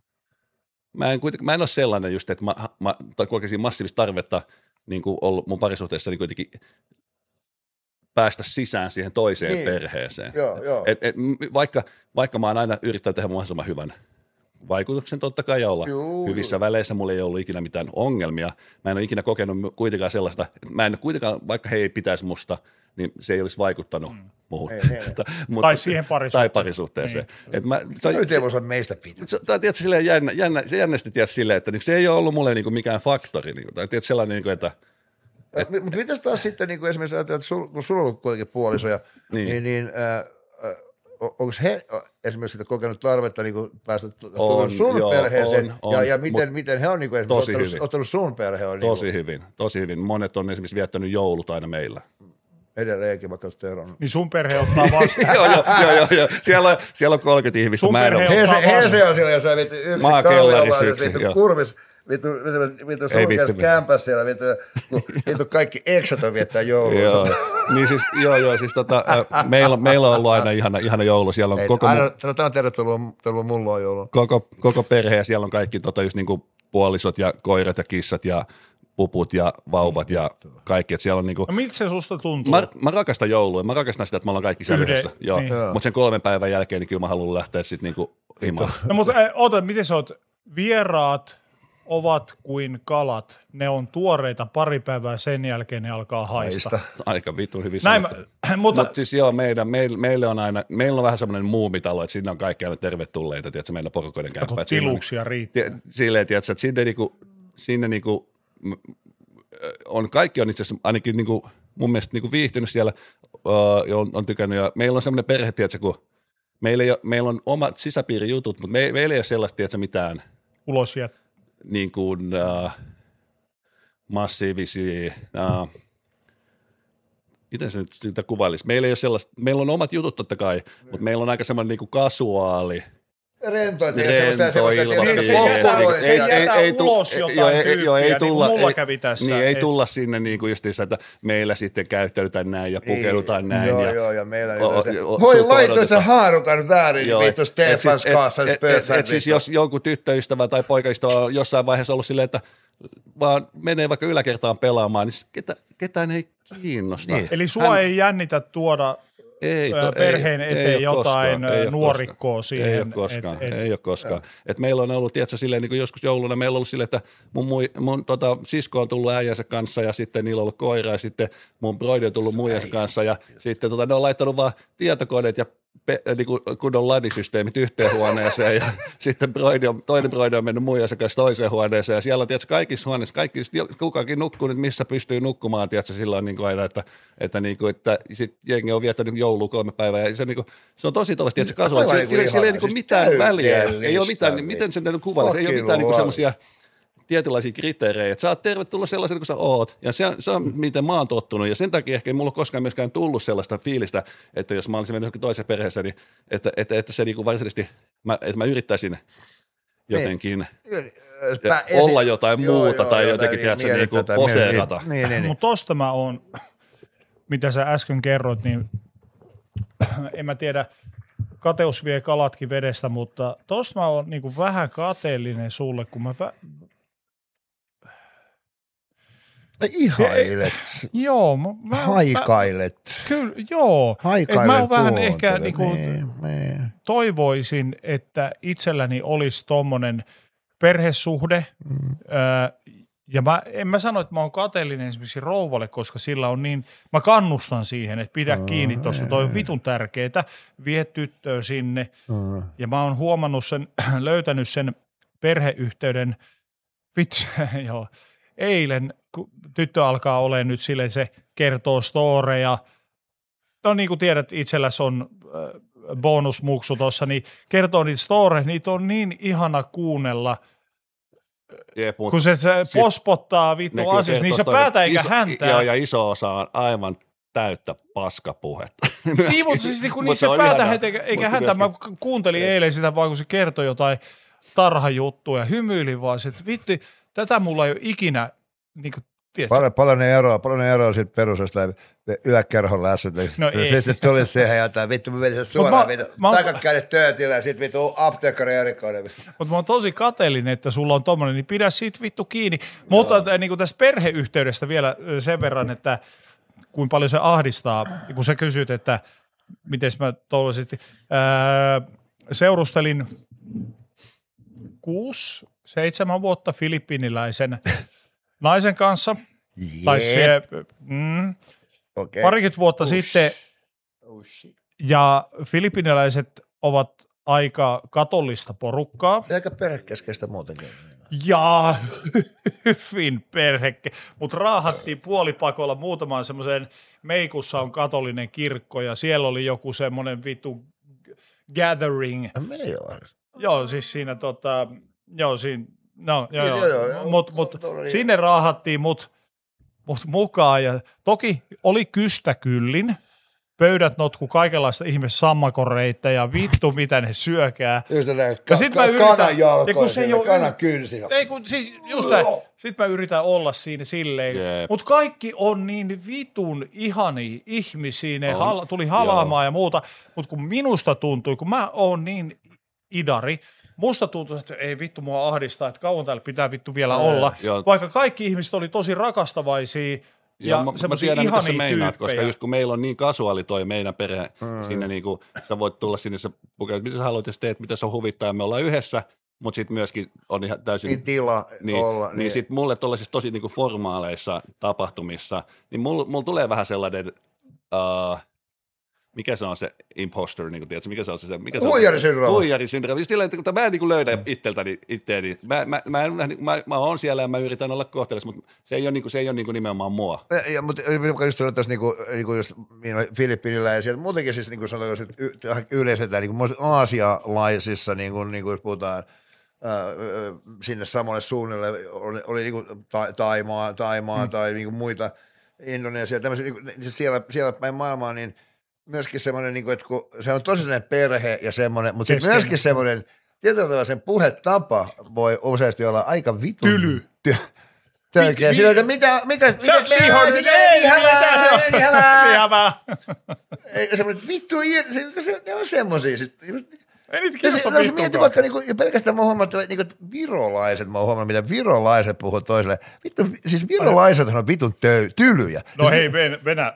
en ole sellainen just, että mä kokisin massiivista tarvetta niin kuin ollut mun parisuhteessa niin kuitenkin päästä sisään siihen toiseen perheeseen.
Joo.
Vaikka mä oon aina yrittänyt tehdä mahdollisimman hyvän vaikutuksen totta kai ja olla hyvissä väleissä, mulla ei ollut ikinä mitään ongelmia. Mä en ole ikinä kokenut kuitenkaan sellaista, mä en kuitenkaan, vaikka he ei pitäisi musta, niin se ei olisi vaikuttanut muuhun.
Tai siihen
parisuhteeseen.
Nyt ei voisi olla meistä pitää.
Tämä on tietysti se jännästi tietysti silleen, että se ei ole ollut mulle niinku mikään faktori. Tai tietysti sellainen, että
mutta mitäs taas sitten niin kuin esimerkiksi ajatellaan, että kun sulla on ollut kuitenkin puolisoja, niin onko he esimerkiksi sitä kokenut tarvetta niin päästä sun perheeseen, ja miten he on niin esimerkiksi ottanut sun perheen?
Tosi hyvin. Monet on esimerkiksi viettänyt joulut aina meillä.
Edelleenkin, vaikka olet eronnut.
Niin sun perhe ottaa vastaan.
joo. Siellä on 30 ihmistä.
Hese on siellä, jos sä vittu yksin
maakellarissa yksin.
Kurvis. Vittu sulkeas kämpäs siellä, vittu kaikki eksat viettää joulua.
Joo, niin siis, siis meillä on ollut aina ihana joulu. Siellä on
Tämä on tervetuloa mulla on joulu.
Koko perhe ja siellä on kaikki just niin kuin puolisot ja koirat ja kissat ja puput ja vauvat ja kaikki. Siellä on niinku...
No miltä se susta tuntuu?
Mä rakastan joulua. Mä rakastan sitä, että me ollaan kaikki siellä yhdessä. Joo. Niin. Mutta sen 3 päivän jälkeen niin kyllä mä haluan lähteä sitten niinku himaan.
No mutta miten sä oot? Vieraat ovat kuin kalat. Ne on tuoreita pari päivää, sen jälkeen ne alkaa haista.
Aika vitun hyvin sanottu. Mutta siis joo, meillä on vähän semmoinen muumitalo, että sinne on kaikki aina tervetulleita, tiedätkö, meillä porukoiden kämpää.
Kato, tiluksia riittää.
Silleen, tiedätkö, että sinne on kaikki on itse asiassa ainakin niinku, mun mielestä niinku viihtynyt siellä, on tykännyt, ja meillä on semmoinen perhe, tiedätkö, kun meillä on omat sisäpiirijutut, mutta meillä ei ole sellaista, tiedätkö, mitään
ulosjät.
Niin kuin massiivisia, miten se nyt sitä kuvailisi? Meillä ei ole sellaista, meillä on omat jutut totta kai, mutta meillä on aika semmoinen niin kuin kasuaali,
Rento
ulos jotain tyyppiä, niin kuin mulla kävi tässä.
Niin ei tulla sinne niin kuin justiinsa, että meillä sitten käyttäydytään näin ja pukeudutaan näin.
Joo, ja meillä voi laittaa sen haarukan väärin, vittu Stefan Skaffels pöffän.
Siis jos jonkun tyttöystävä tai poikaystävä on jossain vaiheessa ollut silleen, että vaan menee vaikka yläkertaan pelaamaan, niin ketään ei kiinnosta.
Niin. Eli sua ei jännitä tuoda perheen eteen jotain nuorikkoa siihen.
Ei ole koskaan. Et meillä on ollut, tiedätkö, silleen, niin kuin joskus jouluna, meillä on ollut silleen, että mun sisko on tullut äijänsä kanssa ja sitten niillä on ollut koira ja sitten mun broidi on tullut muijansa kanssa ja sitten ne on laittanut vaan tietokoneet ja niin kun on ladisysteemit yhteen huoneeseen ja sitten toinen broidi on mennyt muijansa kanssa toiseen huoneeseen ja siellä on tiedätkö, kaikissa huoneissa, kukaankin nukkuu nyt missä pystyy nukkumaan, tiedätkö, sillä on niin kuin aina, että sit jengi on viettänyt joulua 3 päivää ja se on tosi tollaista, että sillä ei niin kuin mitään väliä, ei ole mitään, miten sen kuvailisi, ei ole mitään niin semmoisia tietynlaisia kriteerejä, että sä oot tervetullut sellaisena kuin sä oot, ja se on miten mä oon tottunut, ja sen takia ehkä ei mulla ole koskaan myöskään tullut sellaista fiilistä, että jos mä olisin mennyt johonkin toiseen perheeseen, niin että se niinku varsinaisesti, että mä yrittäisin jotenkin olla jotain muuta tai jotenkin, tiedätkö, niinku poseerata.
Mutta tosta mä oon, mitä sä äsken kerroit, niin en mä tiedä, kateus vie kalatkin vedestä, mutta tosta mä oon niinku vähän kateellinen sulle, kun mä
ihailet.
Joo.
Haikailet.
Kyllä, joo.
Haikailet.
Mä oon vähän ehkä niinku, toivoisin, että itselläni olisi tommonen perhesuhde. Ja en mä sano, että mä oon kateellinen esimerkiksi rouvalle, koska sillä on niin, mä kannustan siihen, että pidä kiinni tuosta, toi on vitun tärkeetä, vie tyttöä sinne. Ja mä oon huomannut sen, löytänyt sen perheyhteyden, joo, eilen, kun tyttö alkaa olemaan nyt silleen, se kertoo storeja, no niin kuin tiedät, itselläsi on bonusmuksu tuossa, niin kertoo niitä storeja, niitä on niin ihana kuunnella, kun se pospottaa vittu asiassa, niin se päätä eikä häntää.
Joo, ja iso osa on aivan täyttä paskapuhetta.
Niin, mutta siis niin se päätä eikä häntää. Mä kuuntelin eilen sitä vaan, kun se kertoi jotain tarhajuttua ja hymyilin vaan, että vittu, tätä mulla ei ole ikinä, niin kuin, tiedätkö?
Paljon ne eroa siitä perusesta yökerhon lässyt.
No ei.
Sitten tuli siihen jotain, vittu mä menin suoraan, takakädet töötillä ja sitten vittu apteekkari erikoinen.
Mutta mä oon tosi kateellinen, että sulla on tommonen, niin pidä siitä vittu kiinni. Mutta niin kuin tästä perheyhteydestä vielä sen verran, että kuinka paljon se ahdistaa, kun sä kysyt, että miten mä toivoisin, seurustelin 6-7 vuotta filippiiniläisen naisen kanssa, tai se, parikymmentä vuotta sitten, ja filippiiniläiset ovat aika katollista porukkaa.
Aika perhekeskeistä muutenkin.
Ja hyvin mutta raahattiin puolipakolla muutamaan semmoiseen, Meikussa on katolinen kirkko, ja siellä oli joku semmoinen vittu gathering.
Me ei ole.
Joo, siis siinä
Joo.
Mut sinne raahattiin mut mukaan ja toki oli kystäkyllin. Pöydät notku kaikenlaista ihme sammakoreita ja vittu mitä ne syökää.
Just kanan kynsillä.
Ei kun siis just sit mä yritän olla siinä silleen. Mut kaikki on niin vitun ihania ihmisiä, ne tuli halaamaan ja muuta. Mut kun minusta tuntui, kun mä oon niin idari, musta tuntui, että ei vittu mua ahdistaa, että kauan täällä pitää vittu vielä olla. Vaikka kaikki ihmiset oli tosi rakastavaisia. Ja
mä tiedän, mitä sä meinaat, koska just kun meillä on niin kasuaali toi meidän perhe, sinne niinku, sä voit tulla sinne, sä pukeut, mitä sä haluat ja teet, mitä se on huvittaa, ja me ollaan yhdessä, mutta sitten myöskin on ihan täysin...
Niin tila olla.
Niin sitten mulle tuollaisissa tosi niinku formaaleissa tapahtumissa, niin mulla tulee vähän sellainen... mikä se on se imposter, niin tiedätkö, mikä se on se
huijarisyndrooma.
Huijarisyndrooma. Sillä tavalla, että mä en niin löydä itteeni. Mä oon siellä ja mä yritän olla kohteellista, mutta se ei ole nimenomaan mua.
Mutta just sanotaan niinku just Filippiinillä ja sieltä muutenkin siis niinku sanotaan yleisellä niinku aasialaisissa niinku jos puhutaan sinne samalle suunnalle oli niinku Taimaa tai niinku muita Indonesia tämmöisiä niinku siellä päin maailmaa niin myöskin semmoinen, että kun se on tosi sellainen perhe ja semmoinen, mutta sitten myöskin semmoinen, tietyllä tavalla sen puhetapa voi useasti olla aika vitun
tyly.
Tölkeä. Sillä, että mikä
sä oot lihoinen, ei hävää.
Semmoinen vittu, ne on semmoisia.
Ei niitä kiinnosta
vittukaan. Jos mietin vaikka pelkästään mä huomannut, että virolaiset, mitä virolaiset puhuu toiselle. Vittu, siis virolaisethan on vitun tylyjä.
No hei, Venäjä.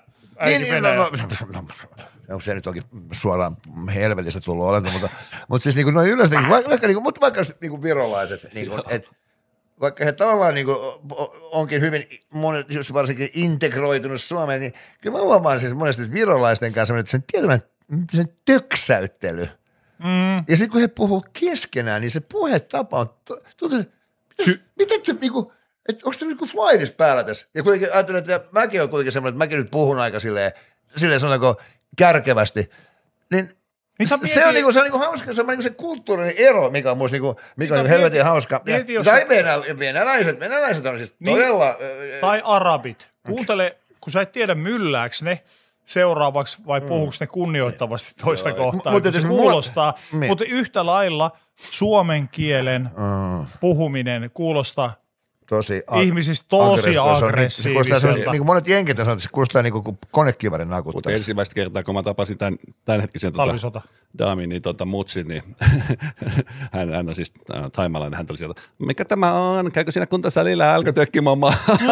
Onko se nyt onkin suoraan helvetistä tullut olento, mutta siis niinku noin yleensä, mutta vaikka niinku virolaiset, niinku, että vaikka he tavallaan niinku onkin hyvin, jos varsinkin integroitunut Suomeen, niin kyllä mä huomaan siis monesti virolaisten kanssa, että sen tietynlainen sen töksäyttely. Ja sitten kun he puhuu keskenään, niin se puhetapa on, miten te niinku, että onko se niinku flaidis päällä tässä? Ja kuitenkin ajattelen, että mäkin on kuitenkin semmoinen, että mäkin nyt puhun aika silleen sanotaanko kärkevästi, niin se on niinku hauska, se on niinku se kulttuurinen ero, mikä on musta mikä on helvetin hauska. Tai venäläiset on siis todella...
Tai arabit. Kuuntele, kun sä et tiedä myllääks ne seuraavaksi vai puhuuko ne kunnioittavasti toista kohtaa, mutta se kuulostaa. Mutta yhtä lailla suomen kielen puhuminen kuulostaa ihmisistä tosi aggressiiviselta.
Niin kuin monet jenkit sanoo, se kuulostaa niin kuin konekivarin nakuttaa.
Mutta ensimmäistä kertaa, kun mä tapasin tämänhetkisen daamin, niin Mutsin, niin hän on siis taimalainen, hän tuli sieltä, mikä tämä on, käykö siinä kuntosalilla, alkoi tökkimommaa.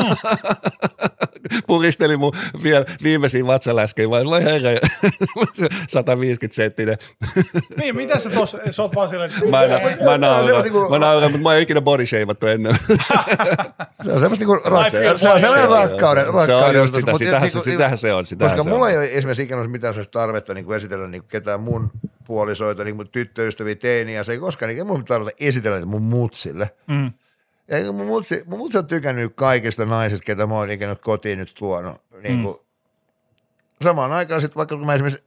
Puristeli mun vielä viimeisiin vatsaläskeihin, vai voi herra, 150 senttinen.
Niin, mitä sä tuossa, sä oot vaan silleen.
Mä nauran, mutta mä oon ikinä bodyshavattu ennen.
Se on semmoista niinku rakkauden.
Sitähän se on.
Koska mulla ei ole esimerkiksi ikinä olisi mitään sellaista tarvetta niin esitellä niin ketään mun puolisoita, niin mun tyttöystäviä, teiniä, se ei koskaan, niin ei mun tarvita esitellä niitä mun mutsille. Ja mun mutsi on tykännyt kaikista naisista, ketä mä oon ikinä kotiin nyt tuonut. Niin samaan aikaan sitten vaikka kun mä esimerkiksi,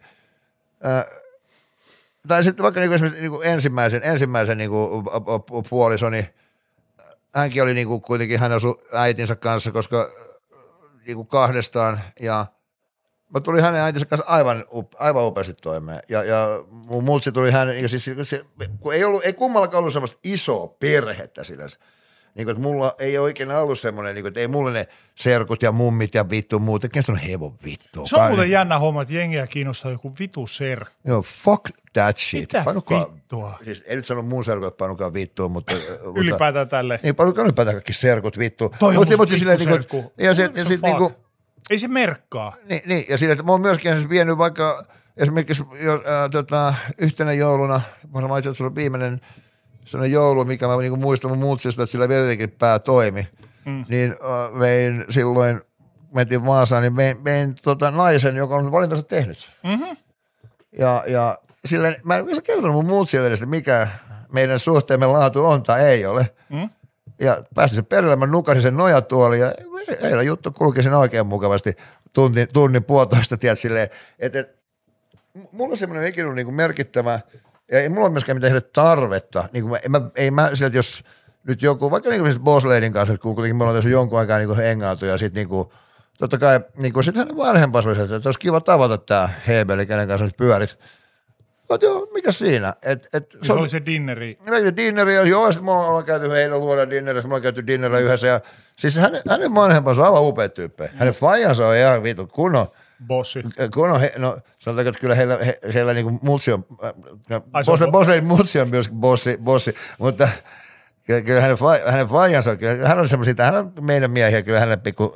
tai sitten vaikka niin esimerkiksi niin ensimmäisen niin puolisoni, hänkin oli niin kuitenkin, hän asui äitinsä kanssa, koska niin kahdestaan, ja mä tulin hänen äitinsä kanssa aivan upeasti toimeen. Ja mun mutsi tuli hänen, ja siis kun ei kummallakaan ollut semmoista isoa perhettä sinänsä. Niin, että mulla ei ole ikinä ollut semmoinen, niin, että ei mulle ne serkut ja mummit ja vittu muut, kestä on hevon vittu.
Se on muuten jännä homma, että jengiä kiinnostaa joku vitu serkku.
Joo, fuck that shit.
Mitä vittua?
Siis ei nyt sano mun serkut, että panukaa vittua, mutta...
Ylipäätään tälleen.
Niin, panukaa ylipäätään kaikki serkut vittu.
Toi on musta vittu serkku. Ei se merkkaa.
Niin, ja sillä, että mä oon myöskin vienyt vaikka esimerkiksi yhtenä jouluna, varmaan itse asiassa viimeinen sellainen joulu, mikä mä niinku muistan mun muutsista, että sillä vieläkin pää toimi, niin vein silloin, mentiin Vaasaan, niin vein naisen, joka on valintansa tehnyt. Ja silleen, mä en kertonut mun muutsia edes, mikä meidän suhteemme laatu on tai ei ole. Ja päästin sen perille, mä nukasin sen nojatuoli ja heillä juttu kulki sen oikein mukavasti tunnin puolitoista, tiedät silleen, että mulla on semmoinen ikinä niin merkittävä Ja ei mulla ole myöskään mitään tarvetta. Niin kuin ei mä sieltä, jos nyt joku, vaikka niin kuin Boss Ladyn kanssa, kun kuitenkin me ollaan tässä jonkun aikaa niin hengautu ja sitten niin kuin, totta kai niin sitten hänen vanhempansa oli, että olisi kiva tavata tämä Hebeli, kenen kanssa nyt pyörit. Mutta joo, mikä siinä?
Se oli se dinneri.
Dinneri, joo, sitten me ollaan käyty heidän luoda dinnerissä, me ollaan käyty dinnerillä yhdessä. Ja, siis hänen vanhempansa on aivan upea tyyppejä. Hänen faijansa on ihan vittu kunnon.
Bossi.
No sanotaanko, että kyllä heillä niinku mutsi on, Bosley mutsi on myös bossi, mutta kyllä hänen faijansa on, kyllä hän on semmoisia, hän on meidän miehiä, kyllä hänen pikku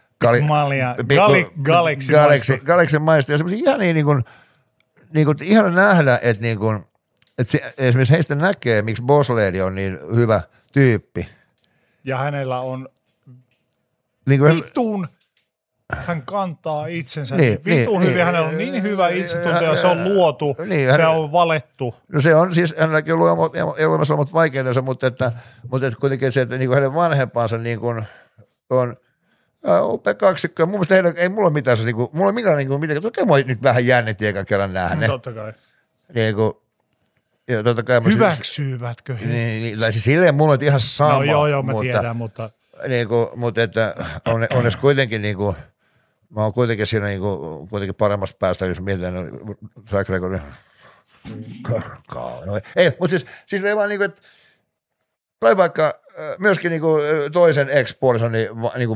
Galaxy maistu ja semmoisia ihan niin kuin ihana nähdä, että esimerkiksi heistä näkee, miksi Boss Lady on niin hyvä tyyppi.
Ja hänellä on hän kantaa itsensä vitun hyvin, hänellä on niin hyvä itsetunto ja se on luotu, se on valettu.
No se on siis, hänelläkin ei ole omat vaikeutensa, mutta kuitenkin se, että niin hänen vanhempansa niin kuin on upea kaksikko. Mun mielestä heillä ei mulla ole mitään, mulla ei mitään, totta kai nyt vähän jännitti ekan kerran nähdä.
Totta kai.
Niin kuin, ja totta kai
hyväksyvätkö he?
Niin, siis silleen mulla on ihan sama.
No joo, mä tiedän, mutta.
Niin kuin, mutta että onnes kuitenkin niin kuin, mä oon kuitenkin siinä niin kuin, kuitenkin paremmasta päästä, jos mietitään track recordin. Ei, mutta siis ei vaan niin kuin, että tai vaikka myöskin niin kuin toisen ex-puolison niin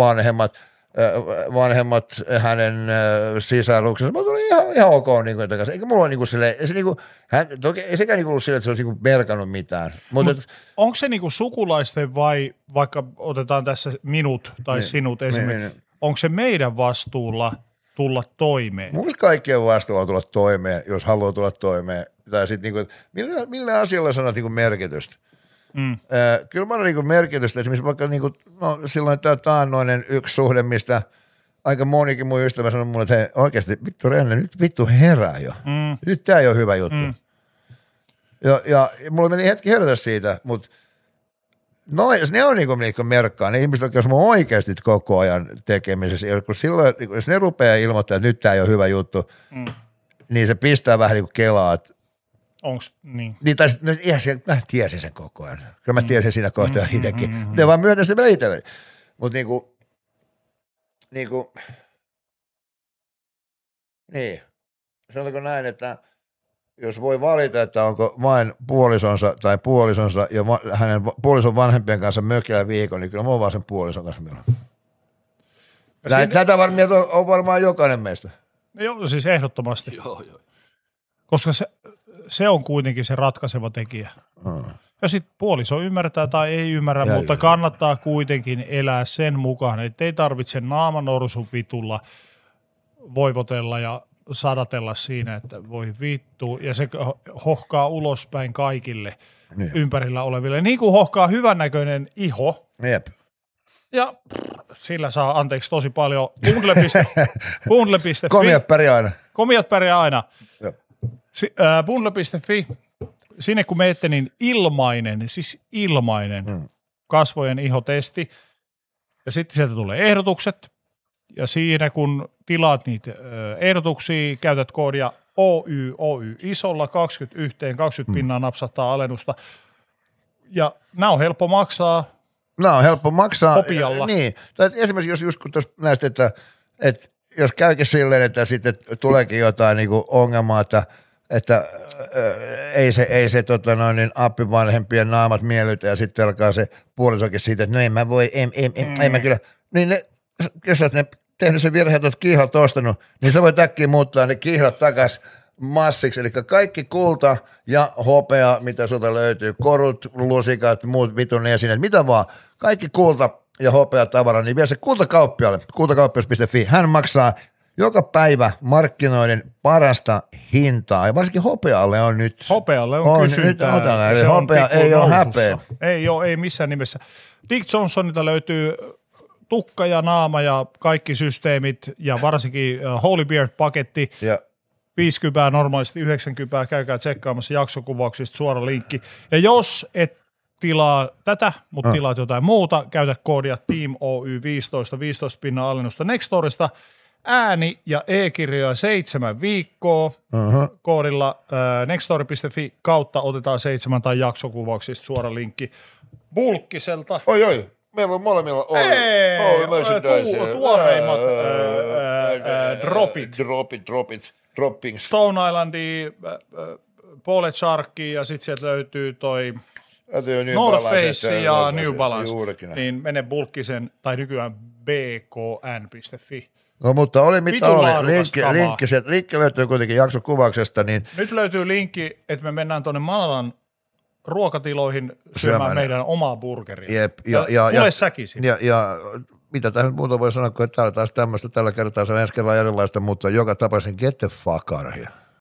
vanhemmat hänen sisaruksensa, mä tulin ihan ok niin kuin takaisin. Eikä mulla ole niin kuin silleen, se niin kuin, ei sekään niin kuin ollut silleen, että se olisi niin kuin merkannut mitään.
Onko se niin kuin sukulaisten vai vaikka otetaan tässä minut tai sinut esimerkiksi, onko se meidän vastuulla tulla toimeen?
Mun mielestä kaikkien vastuulla tulla toimeen, jos haluaa tulla toimeen. Tai sitten niin kuin, millä asialla sanot niin kuin merkitystä? Kyllä mä olen niin merkitystä, esimerkiksi vaikka niin kuin, no, silloin tämä taannoinen yksi suhde, mistä aika monikin mun ystävä sanoi mulle, että hei, oikeasti vittu Renne, nyt vittu herää jo. Nyt tämä ei ole hyvä juttu. Ja mulla meni hetki herätä siitä, mutta ne on niin merkkaa, ne ihmiset, jotka on oikeasti koko ajan tekemisessä, kun silloin, jos ne rupeaa ilmoittamaan, että nyt tämä ei ole hyvä juttu, niin se pistää vähän niin kuin kelaa, että
onks niin?
Niin, tai no, mä tiesin sen koko ajan. Kyllä mä tiesin siinä kohtaa itsekin. Mutta vaan myönnä sitä vielä itselleni. Mutta niin. Sanotaanko näin, että jos voi valita, että onko vain puolisonsa tai puolisonsa ja hänen puolison vanhempien kanssa mökillä viikon, niin kyllä mä oon vaan sen puolison kanssa milloin. Tätä on varmaan jokainen meistä.
Joo, siis ehdottomasti. Joo. Koska se on kuitenkin se ratkaiseva tekijä. Ja sitten puoliso ymmärtää tai ei ymmärrä, mutta kannattaa kuitenkin elää sen mukaan, että ei tarvitse naamanorsun vitulla voivotella ja sadatella siinä, että voi vittu. Ja se hohkaa ulospäin kaikille ympärillä oleville. Niin kuin hohkaa hyvännäköinen iho.
Jep.
Ja sillä saa anteeksi tosi paljon. Bundle.fi. Komiat pärjää aina. Bundle.fi, sinne kun menette, niin ilmainen kasvojen ihotesti. Ja sitten sieltä tulee ehdotukset. Ja siinä kun tilaat niitä ehdotuksia, käytät koodia OY isolla 20 pinnaa napsahtaa alennusta. Ja nämä on helppo maksaa. Kopialla.
Niin. Tai esimerkiksi jos kun tuossa näistä, että jos käykin silleen, että sitten tuleekin jotain niin kuin ongelmaa, että ei se appivanhempien naamat miellytä ja sitten alkaa se puolisokin siitä, että no en mä voi, en mä kyllä. Niin ne, jos sä oot tehnyt sen virheen, että oot kihlat ostanut, niin sä voit äkkiä muuttaa ne kihlat takaisin massiksi, eli kaikki kulta ja hopea, mitä sulta löytyy, korut, lusikat, muut vitun esineet, mitä vaan, kaikki kulta ja hopea tavara, niin vie se kultakauppialle, kultakauppias.fi, hän maksaa joka päivä markkinoiden parasta hintaa, ja varsinkin hopealle on nyt.
Hopealle on kysyntää.
Eli hopea ei ole häpeä.
Ei missään nimessä. Dick Johnsonilta löytyy tukka ja naama ja kaikki systeemit, ja varsinkin Holy Beard-paketti. Ja 50, normaalisti 90, käykää tsekkaamassa jaksokuvauksista suora linkki. Ja jos et tilaa tätä, mutta tilaat jotain muuta, käytä koodia Team Oy 15 pinnaa alennusta Nextorista. ääni- ja e-kirjoja 7 viikkoa. Koodilla nextory.fi kautta otetaan 7 tai jaksokuvauksista suora linkki Bulkkiselta.
Oi. Meillä on molemmilla
tuoreimmat droppings. Stone Islandi, Polet Sharki ja sitten sieltä löytyy toi North Face ja New Balance. Niin mene Bulkkisen tai nykyään bkn.fi.
No mutta oli mitä oli. Linkki löytyy kuitenkin jaksokuvauksesta. Niin
nyt löytyy linkki, että me mennään tuonne Manalan ruokatiloihin syömään meidän omaa burgeria.
Jep,
tule säkin sinne.
Ja mitä tähän muuta voi sanoa, kun täällä taas tämmöistä, tällä kertaa se on ensi kerralla erilaista, mutta joka tapauksessa get the fuck out of here.